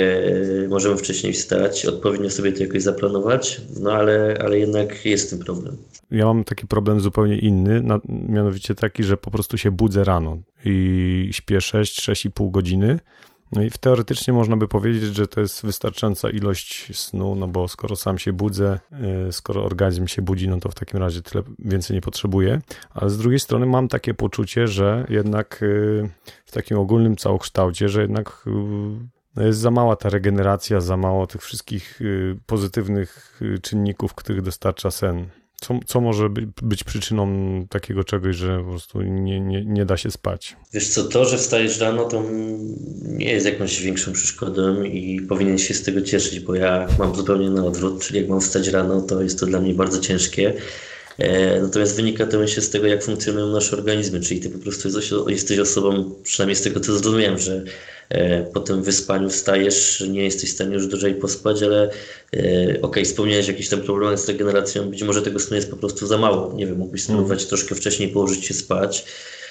e, możemy wcześniej wstać, odpowiednio sobie to jakoś zaplanować, no ale, ale jednak jest ten problem. Ja mam taki problem zupełnie inny, na, mianowicie taki, że po prostu się budzę rano i śpię sześć, sześć i pół godziny. No i teoretycznie można by powiedzieć, że to jest wystarczająca ilość snu, no bo skoro sam się budzę, yy, skoro organizm się budzi, no to w takim razie tyle więcej nie potrzebuję. Ale z drugiej strony mam takie poczucie, że jednak yy, w takim ogólnym całokształcie, że jednak yy, no jest za mała ta regeneracja, za mało tych wszystkich yy, pozytywnych yy, czynników, których dostarcza sen. Co, co może by, być przyczyną takiego czegoś, że po prostu nie, nie, nie da się spać? Wiesz co, to, że wstajesz rano, to nie jest jakąś większą przeszkodą i powinien się z tego cieszyć, bo ja mam zupełnie na odwrót, czyli jak mam wstać rano, to jest to dla mnie bardzo ciężkie. E, natomiast wynika to myślę z tego, jak funkcjonują nasze organizmy, czyli ty po prostu jesteś, jesteś osobą, przynajmniej z tego co zrozumiałem, że e, po tym wyspaniu wstajesz, nie jesteś w stanie już dłużej pospać, ale e, okej, okay, wspomniałeś jakieś tam problemy z regeneracją, być może tego snu jest po prostu za mało, nie wiem, mógłbyś spróbować mm. troszkę wcześniej położyć się spać.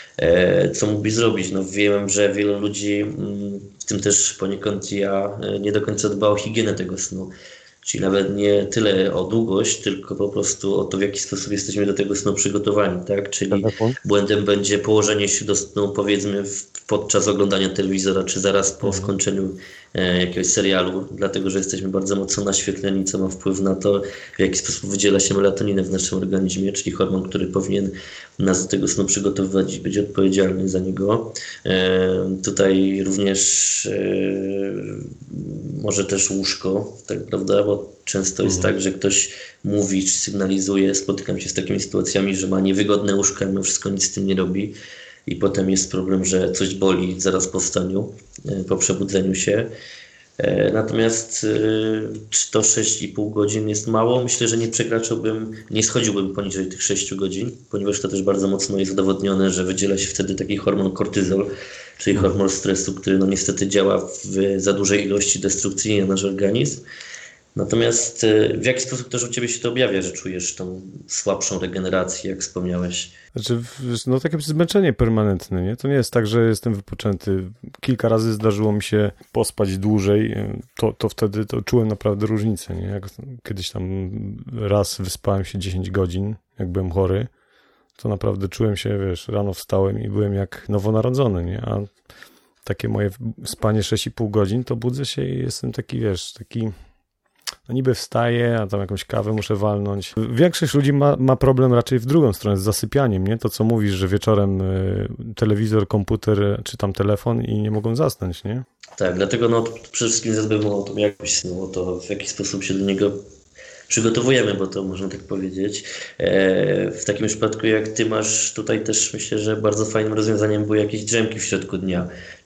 E, co mógłbyś zrobić? No wiem, że wielu ludzi, w tym też poniekąd ja, nie do końca dba o higienę tego snu. Czyli nawet nie tyle o długość, tylko po prostu o to, w jaki sposób jesteśmy do tego snu przygotowani, tak? Czyli błędem będzie położenie się do snu, powiedzmy, w, podczas oglądania telewizora, czy zaraz po mhm. skończeniu e, jakiegoś serialu, dlatego, że jesteśmy bardzo mocno naświetleni, co ma wpływ na to, w jaki sposób wydziela się melatoninę w naszym organizmie, czyli hormon, który powinien nas do tego snu przygotowywać i być odpowiedzialny za niego. E, tutaj również e, może też łóżko, tak prawda, bo często jest tak, że ktoś mówi czy sygnalizuje, spotykam się z takimi sytuacjami, że ma niewygodne łóżko, a mimo wszystko nic z tym nie robi i potem jest problem, że coś boli zaraz po wstaniu, po przebudzeniu się. Natomiast czy to sześć i pół godzin jest mało? Myślę, że nie przekraczałbym, nie schodziłbym poniżej tych sześciu godzin, ponieważ to też bardzo mocno jest udowodnione, że wydziela się wtedy taki hormon kortyzol, czyli hormon stresu, który no niestety działa w za dużej ilości destrukcyjnie na nasz organizm. Natomiast w jaki sposób też u Ciebie się to objawia, że czujesz tą słabszą regenerację, jak wspomniałeś? Znaczy, no takie zmęczenie permanentne, nie? To nie jest tak, że jestem wypoczęty. Kilka razy zdarzyło mi się pospać dłużej, to, to wtedy to czułem naprawdę różnicę, nie? Jak kiedyś tam raz wyspałem się dziesięć godzin, jak byłem chory, to naprawdę czułem się, wiesz, rano wstałem i byłem jak nowonarodzony, nie? A takie moje spanie sześć i pół godzin, to budzę się i jestem taki, wiesz, taki... No niby wstaję, a tam jakąś kawę muszę walnąć. Większość ludzi ma, ma problem raczej w drugą stronę, z zasypianiem, nie? To co mówisz, że wieczorem y, telewizor, komputer, czy tam telefon i nie mogą zasnąć, nie? Tak, dlatego no przede wszystkim zadbajmy o to jakość snu, o to w jaki sposób się do niego przygotowujemy, bo to można tak powiedzieć. E, w takim przypadku jak Ty masz, tutaj też myślę, że bardzo fajnym rozwiązaniem były jakieś drzemki w środku dnia.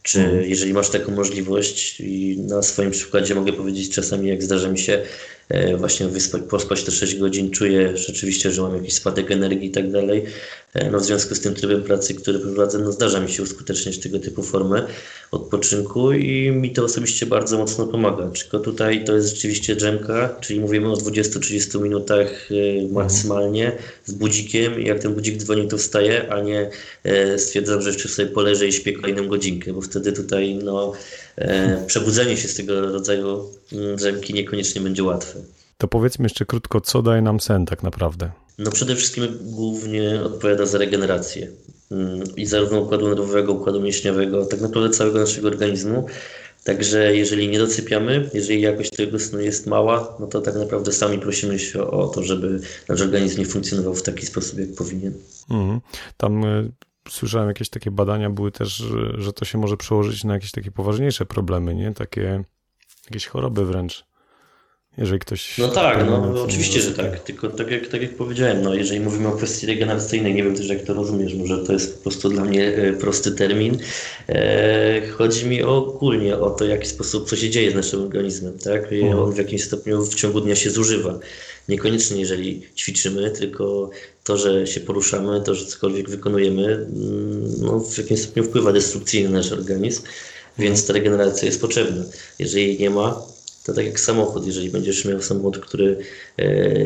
czy jeżeli masz taką możliwość i na swoim przykładzie mogę powiedzieć czasami, jak zdarza mi się e, właśnie wyspać, pospać te sześć godzin, czuję rzeczywiście, że mam jakiś spadek energii i tak dalej. E, no w związku z tym trybem pracy, który prowadzę, no zdarza mi się uskuteczniać tego typu formę odpoczynku i mi to osobiście bardzo mocno pomaga. Tylko tutaj to jest rzeczywiście drzemka, czyli mówimy o dwudziestu do trzydziestu minutach e, maksymalnie z budzikiem i jak ten budzik dzwoni, to wstaję, a nie e, stwierdzam, że jeszcze sobie poleżę i śpię kolejną godzinkę, bo wtedy tutaj no, e, przebudzenie się z tego rodzaju mm, drzemki niekoniecznie będzie łatwe. To powiedzmy jeszcze krótko, co daje nam sen tak naprawdę? No przede wszystkim głównie odpowiada za regenerację mm, i zarówno układu nerwowego, układu mięśniowego, tak naprawdę całego naszego organizmu. Także jeżeli nie dosypiamy, jeżeli jakość tego snu jest mała, no to tak naprawdę sami prosimy się o to, żeby nasz organizm nie funkcjonował w taki sposób, jak powinien. Mhm. Tam y, słyszałem jakieś takie badania, były też, że, że to się może przełożyć na jakieś takie poważniejsze problemy, nie? Takie jakieś choroby wręcz. Jeżeli ktoś... No tak, no permanentnie oczywiście, nie że tak, tylko tak jak, tak jak powiedziałem, no jeżeli mówimy o kwestii regeneracyjnej, nie wiem też jak to rozumiesz, może to jest po prostu dla mnie e, prosty termin, e, chodzi mi ogólnie o to, w jaki sposób, co się dzieje z naszym organizmem, tak, i on w jakimś stopniu w ciągu dnia się zużywa, niekoniecznie jeżeli ćwiczymy, tylko to, że się poruszamy, to, że cokolwiek wykonujemy, mm, no w jakimś stopniu wpływa destrukcyjnie na nasz organizm, więc ta regeneracja jest potrzebna, jeżeli jej nie ma, to tak jak samochód, jeżeli będziesz miał samochód, który e,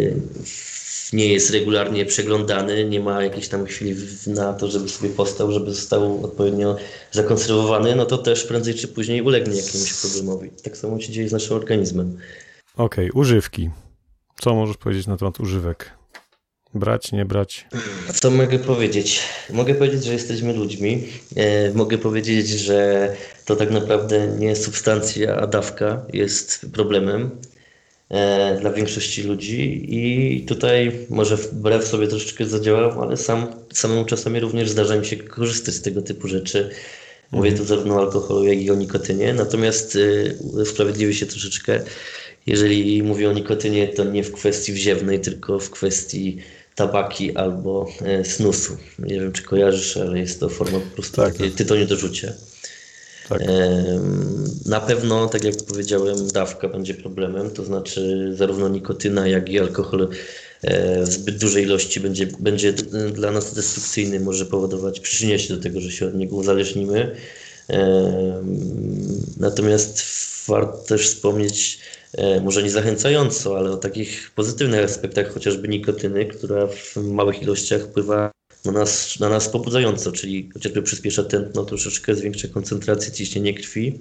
nie jest regularnie przeglądany, nie ma jakiejś tam chwili na to, żeby sobie postał, żeby został odpowiednio zakonserwowany, no to też prędzej czy później ulegnie jakiemuś problemowi. Tak samo się dzieje z naszym organizmem. Okej, okay, używki. Co możesz powiedzieć na temat używek? Brać, nie brać? Co mogę powiedzieć? Mogę powiedzieć, że jesteśmy ludźmi. E, mogę powiedzieć, że to tak naprawdę nie substancja, a dawka jest problemem e, dla większości ludzi i tutaj może wbrew sobie troszeczkę zadziałam, ale sam, samemu czasami również zdarza mi się korzystać z tego typu rzeczy. Mówię tu zarówno o alkoholu, jak i o nikotynie. Natomiast e, usprawiedliwię się troszeczkę. Jeżeli mówię o nikotynie, to nie w kwestii wziewnej, tylko w kwestii tabaki albo e, snusu. Nie wiem, czy kojarzysz, ale jest to forma po prostu tak, takiej tak. tytoniu do rzucia. Tak. E, na pewno, tak jak powiedziałem, dawka będzie problemem, to znaczy zarówno nikotyna, jak i alkohol e, w zbyt dużej ilości będzie, będzie dla nas destrukcyjny, może powodować, przyczynia się do tego, że się od niego uzależnimy. E, natomiast warto też wspomnieć, może nie zachęcająco, ale o takich pozytywnych aspektach chociażby nikotyny, która w małych ilościach wpływa na nas, na nas pobudzająco, czyli chociażby przyspiesza tętno, troszeczkę zwiększa koncentrację, ciśnienie krwi.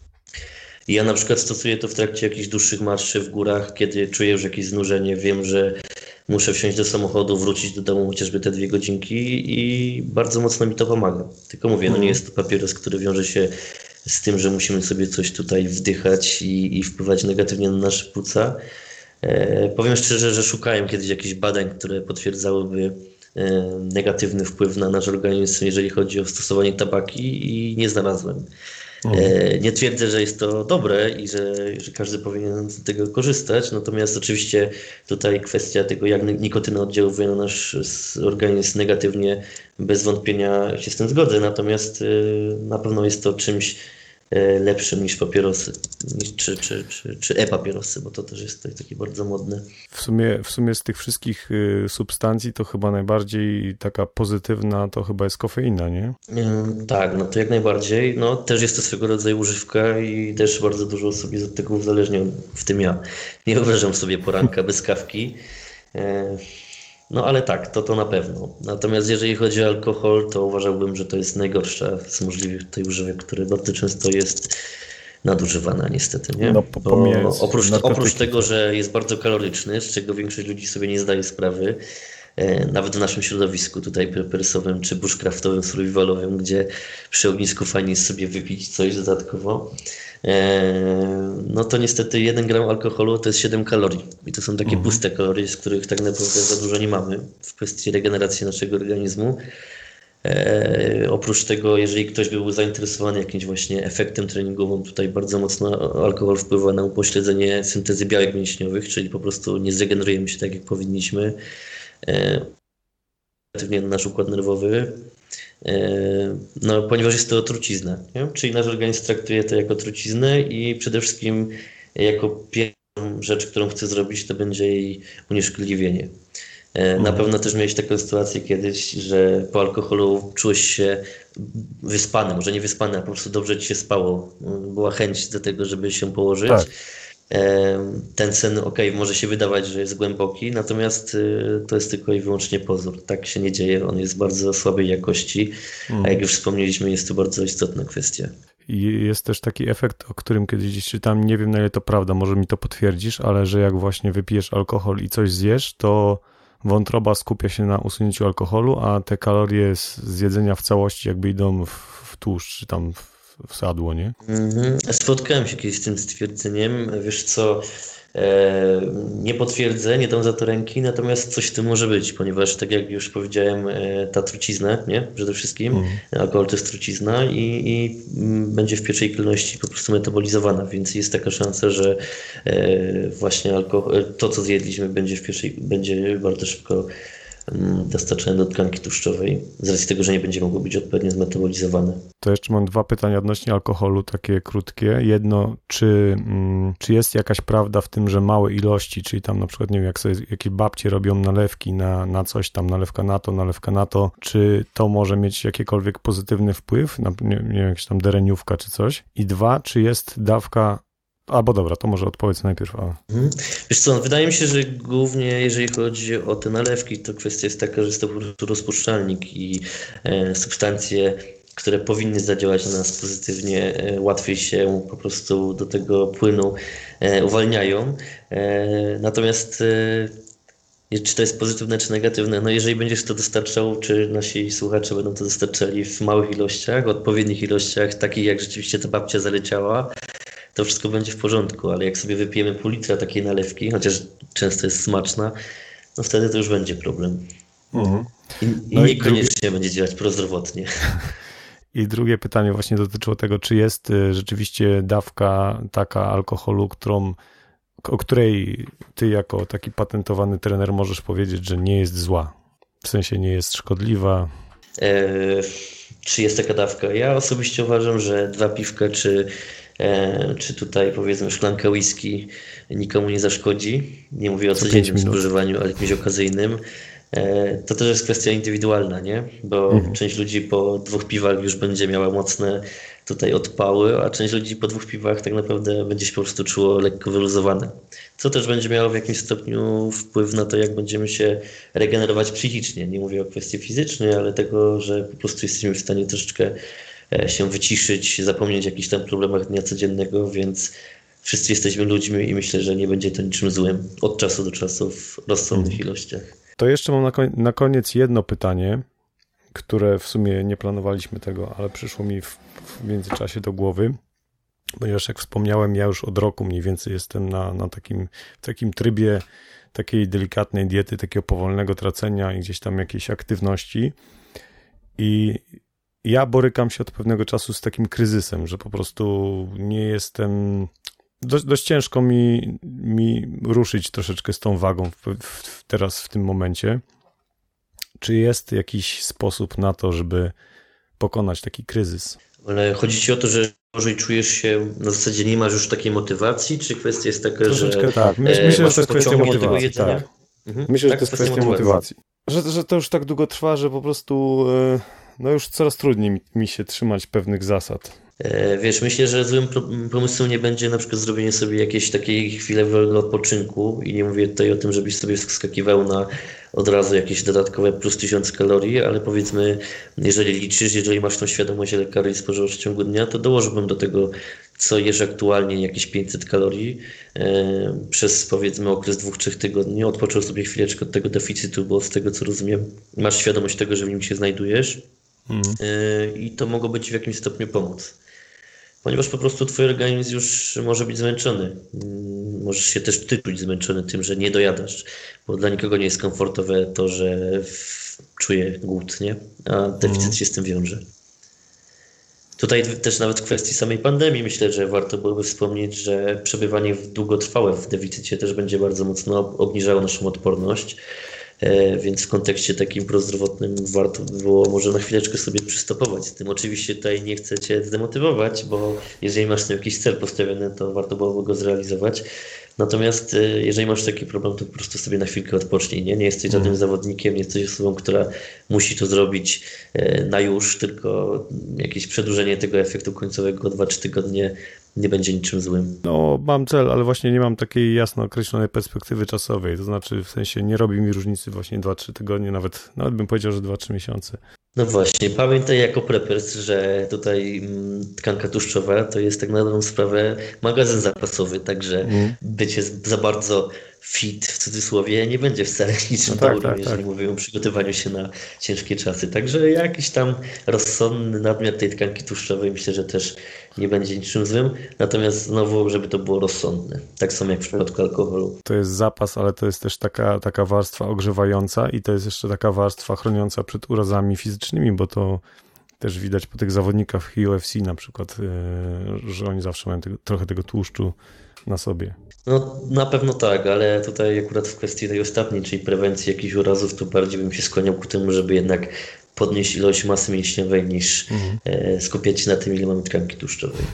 I ja na przykład stosuję to w trakcie jakichś dłuższych marszy w górach, kiedy czuję już jakieś znużenie, wiem, że muszę wsiąść do samochodu, wrócić do domu chociażby te dwie godzinki i bardzo mocno mi to pomaga. Tylko mówię, no nie jest to papieros, który wiąże się z tym, że musimy sobie coś tutaj wdychać i, i wpływać negatywnie na nasze płuca. E, powiem szczerze, że szukałem kiedyś jakichś badań, które potwierdzałyby e, negatywny wpływ na nasz organizm, jeżeli chodzi o stosowanie tabaki i nie znalazłem. E, nie twierdzę, że jest to dobre i że, że każdy powinien z tego korzystać, natomiast oczywiście tutaj kwestia tego, jak nikotyna oddziałuje na nasz organizm negatywnie, bez wątpienia się z tym zgodzę, natomiast e, na pewno jest to czymś e, lepszym niż papierosy, niż, czy, czy, czy, czy e-papierosy, bo to też jest tutaj takie bardzo modne. W sumie, w sumie z tych wszystkich y, substancji to chyba najbardziej taka pozytywna to chyba jest kofeina, nie? Mm, tak, no to jak najbardziej. No też jest to swego rodzaju używka i też bardzo dużo osób jest od tego uzależnionych, w tym ja. Nie wyobrażam sobie poranka bez kawki. E, No ale tak, to to na pewno. Natomiast jeżeli chodzi o alkohol, to uważałbym, że to jest najgorsza z możliwych tutaj używek, które bardzo często jest nadużywana niestety, nie? No, Bo pomijając oprócz, narkotyki, oprócz tego, że jest bardzo kaloryczny, z czego większość ludzi sobie nie zdaje sprawy, e, nawet w naszym środowisku tutaj prepersowym czy bushcraftowym, survivalowym, gdzie przy ognisku fajnie jest sobie wypić coś dodatkowo, e, no to niestety jeden gram alkoholu to jest siedem kalorii i to są takie Mhm. puste kalorie, z których tak naprawdę za dużo nie mamy w kwestii regeneracji naszego organizmu. E, oprócz tego, jeżeli ktoś by był zainteresowany jakimś właśnie efektem treningowym, tutaj bardzo mocno alkohol wpływa na upośledzenie syntezy białek mięśniowych, czyli po prostu nie zregenerujemy się tak, jak powinniśmy. E, negatywnie na nasz układ nerwowy. no, ponieważ jest to trucizna, nie? Czyli nasz organizm traktuje to jako truciznę i przede wszystkim jako pierwszą rzecz, którą chce zrobić, to będzie jej unieszkodliwienie. Na pewno też miałeś taką sytuację kiedyś, że po alkoholu czułeś się wyspany, może nie wyspany, a po prostu dobrze ci się spało. Była chęć do tego, żeby się położyć. Tak. Ten sen, okej, okay, może się wydawać, że jest głęboki, natomiast to jest tylko i wyłącznie pozór. Tak się nie dzieje, on jest bardzo słabej jakości, a jak już wspomnieliśmy, jest to bardzo istotna kwestia. I jest też taki efekt, o którym kiedyś gdzieś czytam, nie wiem na ile to prawda, może mi to potwierdzisz, ale że jak właśnie wypijesz alkohol i coś zjesz, to wątroba skupia się na usunięciu alkoholu, a te kalorie z, z jedzenia w całości jakby idą w, w tłuszcz, czy tam w, w sadło, nie? Mm-hmm. Spotkałem się kiedyś z tym stwierdzeniem, wiesz co, e, nie potwierdzę, nie dam za to ręki, natomiast coś w tym może być, ponieważ tak jak już powiedziałem, e, ta trucizna, nie? Przede wszystkim, mm. alkohol to jest trucizna i, i m, będzie w pierwszej kolejności po prostu metabolizowana, więc jest taka szansa, że e, właśnie alkohol, to co zjedliśmy będzie w pierwszej, będzie bardzo szybko dostarczane do tkanki tłuszczowej, z racji tego, że nie będzie mogło być odpowiednio zmetabolizowane. To jeszcze mam dwa pytania odnośnie alkoholu, takie krótkie. Jedno, czy, czy jest jakaś prawda w tym, że małe ilości, czyli tam na przykład, nie wiem, jak sobie jakieś babcie robią nalewki na, na coś tam, nalewka na to, nalewka na to, czy to może mieć jakikolwiek pozytywny wpływ, na, nie, nie wiem, jakaś tam dereniówka czy coś? I dwa, czy jest dawka. Albo dobra, to może odpowiedz najpierw. A... Mhm. Wiesz co, wydaje mi się, że głównie jeżeli chodzi o te nalewki, to kwestia jest taka, że jest to po prostu rozpuszczalnik i e, substancje, które powinny zadziałać na nas pozytywnie, e, łatwiej się po prostu do tego płynu e, uwalniają. E, natomiast e, czy to jest pozytywne, czy negatywne? No jeżeli będziesz to dostarczał, czy nasi słuchacze będą to dostarczali w małych ilościach, odpowiednich ilościach, takich jak rzeczywiście ta babcia zaleciała, to wszystko będzie w porządku, ale jak sobie wypijemy pół litra takiej nalewki, chociaż często jest smaczna, no wtedy to już będzie problem. Mhm. I, i no niekoniecznie i drugi... będzie działać prozdrowotnie. I drugie pytanie właśnie dotyczyło tego, czy jest rzeczywiście dawka taka alkoholu, którą, o której ty jako taki patentowany trener możesz powiedzieć, że nie jest zła. W sensie nie jest szkodliwa. E, czy jest taka dawka? Ja osobiście uważam, że dwa piwka, czy czy tutaj powiedzmy szklanka whisky nikomu nie zaszkodzi. Nie mówię o codziennym spożywaniu, ale jakimś okazyjnym. To też jest kwestia indywidualna, nie? Bo mhm. część ludzi po dwóch piwach już będzie miała mocne tutaj odpały, a część ludzi po dwóch piwach tak naprawdę będzie się po prostu czuło lekko wyluzowane. Co też będzie miało w jakimś stopniu wpływ na to, jak będziemy się regenerować psychicznie. Nie mówię o kwestii fizycznej, ale tego, że po prostu jesteśmy w stanie troszeczkę się wyciszyć, zapomnieć o jakichś tam problemach dnia codziennego, więc wszyscy jesteśmy ludźmi i myślę, że nie będzie to niczym złym od czasu do czasu w rozsądnych hmm. ilościach. To jeszcze mam na, koń- na koniec jedno pytanie, które w sumie nie planowaliśmy tego, ale przyszło mi w, w międzyczasie do głowy, ponieważ jak wspomniałem, ja już od roku mniej więcej jestem na, na takim, w takim trybie takiej delikatnej diety, takiego powolnego tracenia i gdzieś tam jakiejś aktywności i ja borykam się od pewnego czasu z takim kryzysem, że po prostu nie jestem... Dość, dość ciężko mi, mi ruszyć troszeczkę z tą wagą w, w, teraz w tym momencie. Czy jest jakiś sposób na to, żeby pokonać taki kryzys? Ale chodzi ci o to, że może czujesz się, na zasadzie nie masz już takiej motywacji, czy kwestia jest taka, troszeczkę że... tak. Myślę, myślę że to jest kwestia motywacji. Tak. Mhm. Myślę, tak, że to jest kwestia motywacji. motywacji. Że, że to już tak długo trwa, że po prostu... Yy... No już coraz trudniej mi, mi się trzymać pewnych zasad. Wiesz, myślę, że złym pomysłem nie będzie na przykład zrobienie sobie jakiejś takiej chwilowego odpoczynku i nie mówię tutaj o tym, żebyś sobie wskakiwał na od razu jakieś dodatkowe plus tysiąc kalorii, ale powiedzmy, jeżeli liczysz, jeżeli masz tą świadomość, ile kalorii spożywasz w ciągu dnia, to dołożyłbym do tego, co jesz aktualnie, jakieś pięćset kalorii e, przez powiedzmy okres dwóch, trzech tygodni, odpoczął sobie chwileczkę od tego deficytu, bo z tego co rozumiem, masz świadomość tego, że w nim się znajdujesz. Mm. I to mogło być w jakimś stopniu pomóc. Ponieważ po prostu twój organizm już może być zmęczony. Możesz się też ty czuć zmęczony tym, że nie dojadasz, bo dla nikogo nie jest komfortowe to, że czuje głód, nie? A deficyt mm. się z tym wiąże. Tutaj też nawet w kwestii samej pandemii myślę, że warto byłoby wspomnieć, że przebywanie długotrwałe w deficycie też będzie bardzo mocno obniżało naszą odporność. więc w kontekście takim prozdrowotnym warto by było może na chwileczkę sobie przystopować z tym. Oczywiście tutaj nie chcę Cię zdemotywować, bo jeżeli masz tam jakiś cel postawiony, to warto byłoby go zrealizować. Natomiast jeżeli masz taki problem, to po prostu sobie na chwilkę odpocznij. Nie, nie jesteś żadnym mm. zawodnikiem, nie jesteś osobą, która musi to zrobić na już, tylko jakieś przedłużenie tego efektu końcowego o dwa trzy tygodnie nie będzie niczym złym. No, mam cel, ale właśnie nie mam takiej jasno określonej perspektywy czasowej. To znaczy, w sensie nie robi mi różnicy właśnie dwa trzy tygodnie, nawet, nawet bym powiedział, że dwa trzy miesiące. No właśnie, pamiętaj jako preppers, że tutaj mm, tkanka tłuszczowa to jest tak na dobrą sprawę magazyn zapasowy, także mm. bycie za bardzo fit w cudzysłowie nie będzie wcale niczym no tak, dobrym, tak, jeżeli tak. mówimy o przygotowaniu się na ciężkie czasy. Także jakiś tam rozsądny nadmiar tej tkanki tłuszczowej myślę, że też nie będzie niczym złym, natomiast znowu, żeby to było rozsądne, tak samo jak w przypadku alkoholu. To jest zapas, ale to jest też taka, taka warstwa ogrzewająca i to jest jeszcze taka warstwa chroniąca przed urazami fizycznymi, bo to też widać po tych zawodnikach w U F C na przykład, yy, że oni zawsze mają tego, trochę tego tłuszczu na sobie. No na pewno tak, ale tutaj akurat w kwestii tej ostatniej, czyli prewencji jakichś urazów, to bardziej bym się skłaniał ku temu, żeby jednak podnieść ilość masy mięśniowej niż mhm. e, skupiać się na tym, ile mamy tkanki tłuszczowej.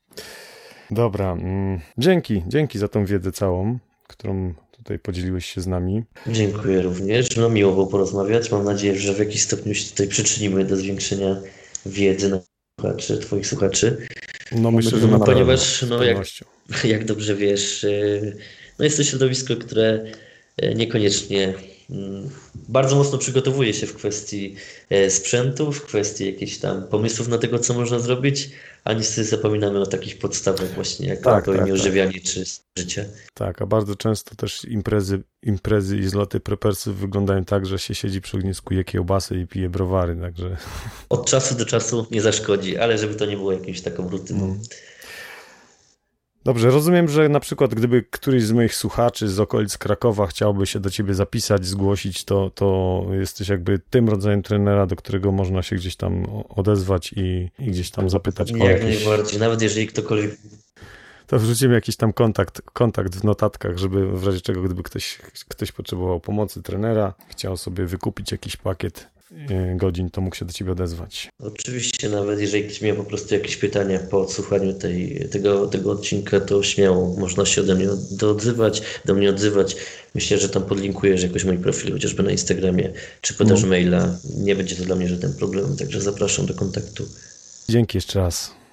Dobra, mm, dzięki, dzięki za tą wiedzę całą, którą tutaj podzieliłeś się z nami. Dziękuję również, no miło było porozmawiać, mam nadzieję, że w jakiś stopniu się tutaj przyczynimy do zwiększenia wiedzy na słuchaczy, twoich słuchaczy. No myślę, że na no, ponieważ no, jak, pewnością. jak dobrze wiesz, no jest to środowisko, które niekoniecznie bardzo mocno przygotowuje się w kwestii sprzętu, w kwestii jakichś tam pomysłów na tego, co można zrobić, a niestety zapominamy o takich podstawach właśnie jak tak, tak, tak, odżywianie tak. czy życie. Tak, a bardzo często też imprezy, imprezy i zloty preppersów wyglądają tak, że się siedzi przy ognisku, je kiełbasy i pije browary, także... Od czasu do czasu nie zaszkodzi, ale żeby to nie było jakimś taką rutyną. Mm. Dobrze, rozumiem, że na przykład gdyby któryś z moich słuchaczy z okolic Krakowa chciałby się do ciebie zapisać, zgłosić, to, to jesteś jakby tym rodzajem trenera, do którego można się gdzieś tam odezwać i, i gdzieś tam zapytać. Nie, jak jakieś... najbardziej, nawet jeżeli ktokolwiek... To wrzucimy jakiś tam kontakt, kontakt w notatkach, żeby w razie czego, gdyby ktoś, ktoś potrzebował pomocy trenera, chciał sobie wykupić jakiś pakiet godzin, to mógł się do ciebie odezwać. Oczywiście, nawet jeżeli ktoś miał po prostu jakieś pytania po odsłuchaniu tej, tego, tego odcinka, to śmiało można się ode mnie do odzywać, do mnie odzywać. Myślę, że tam podlinkujesz jakoś mój profil, chociażby na Instagramie, czy podasz mm. maila. Nie będzie to dla mnie żaden problem, także zapraszam do kontaktu. Dzięki jeszcze raz.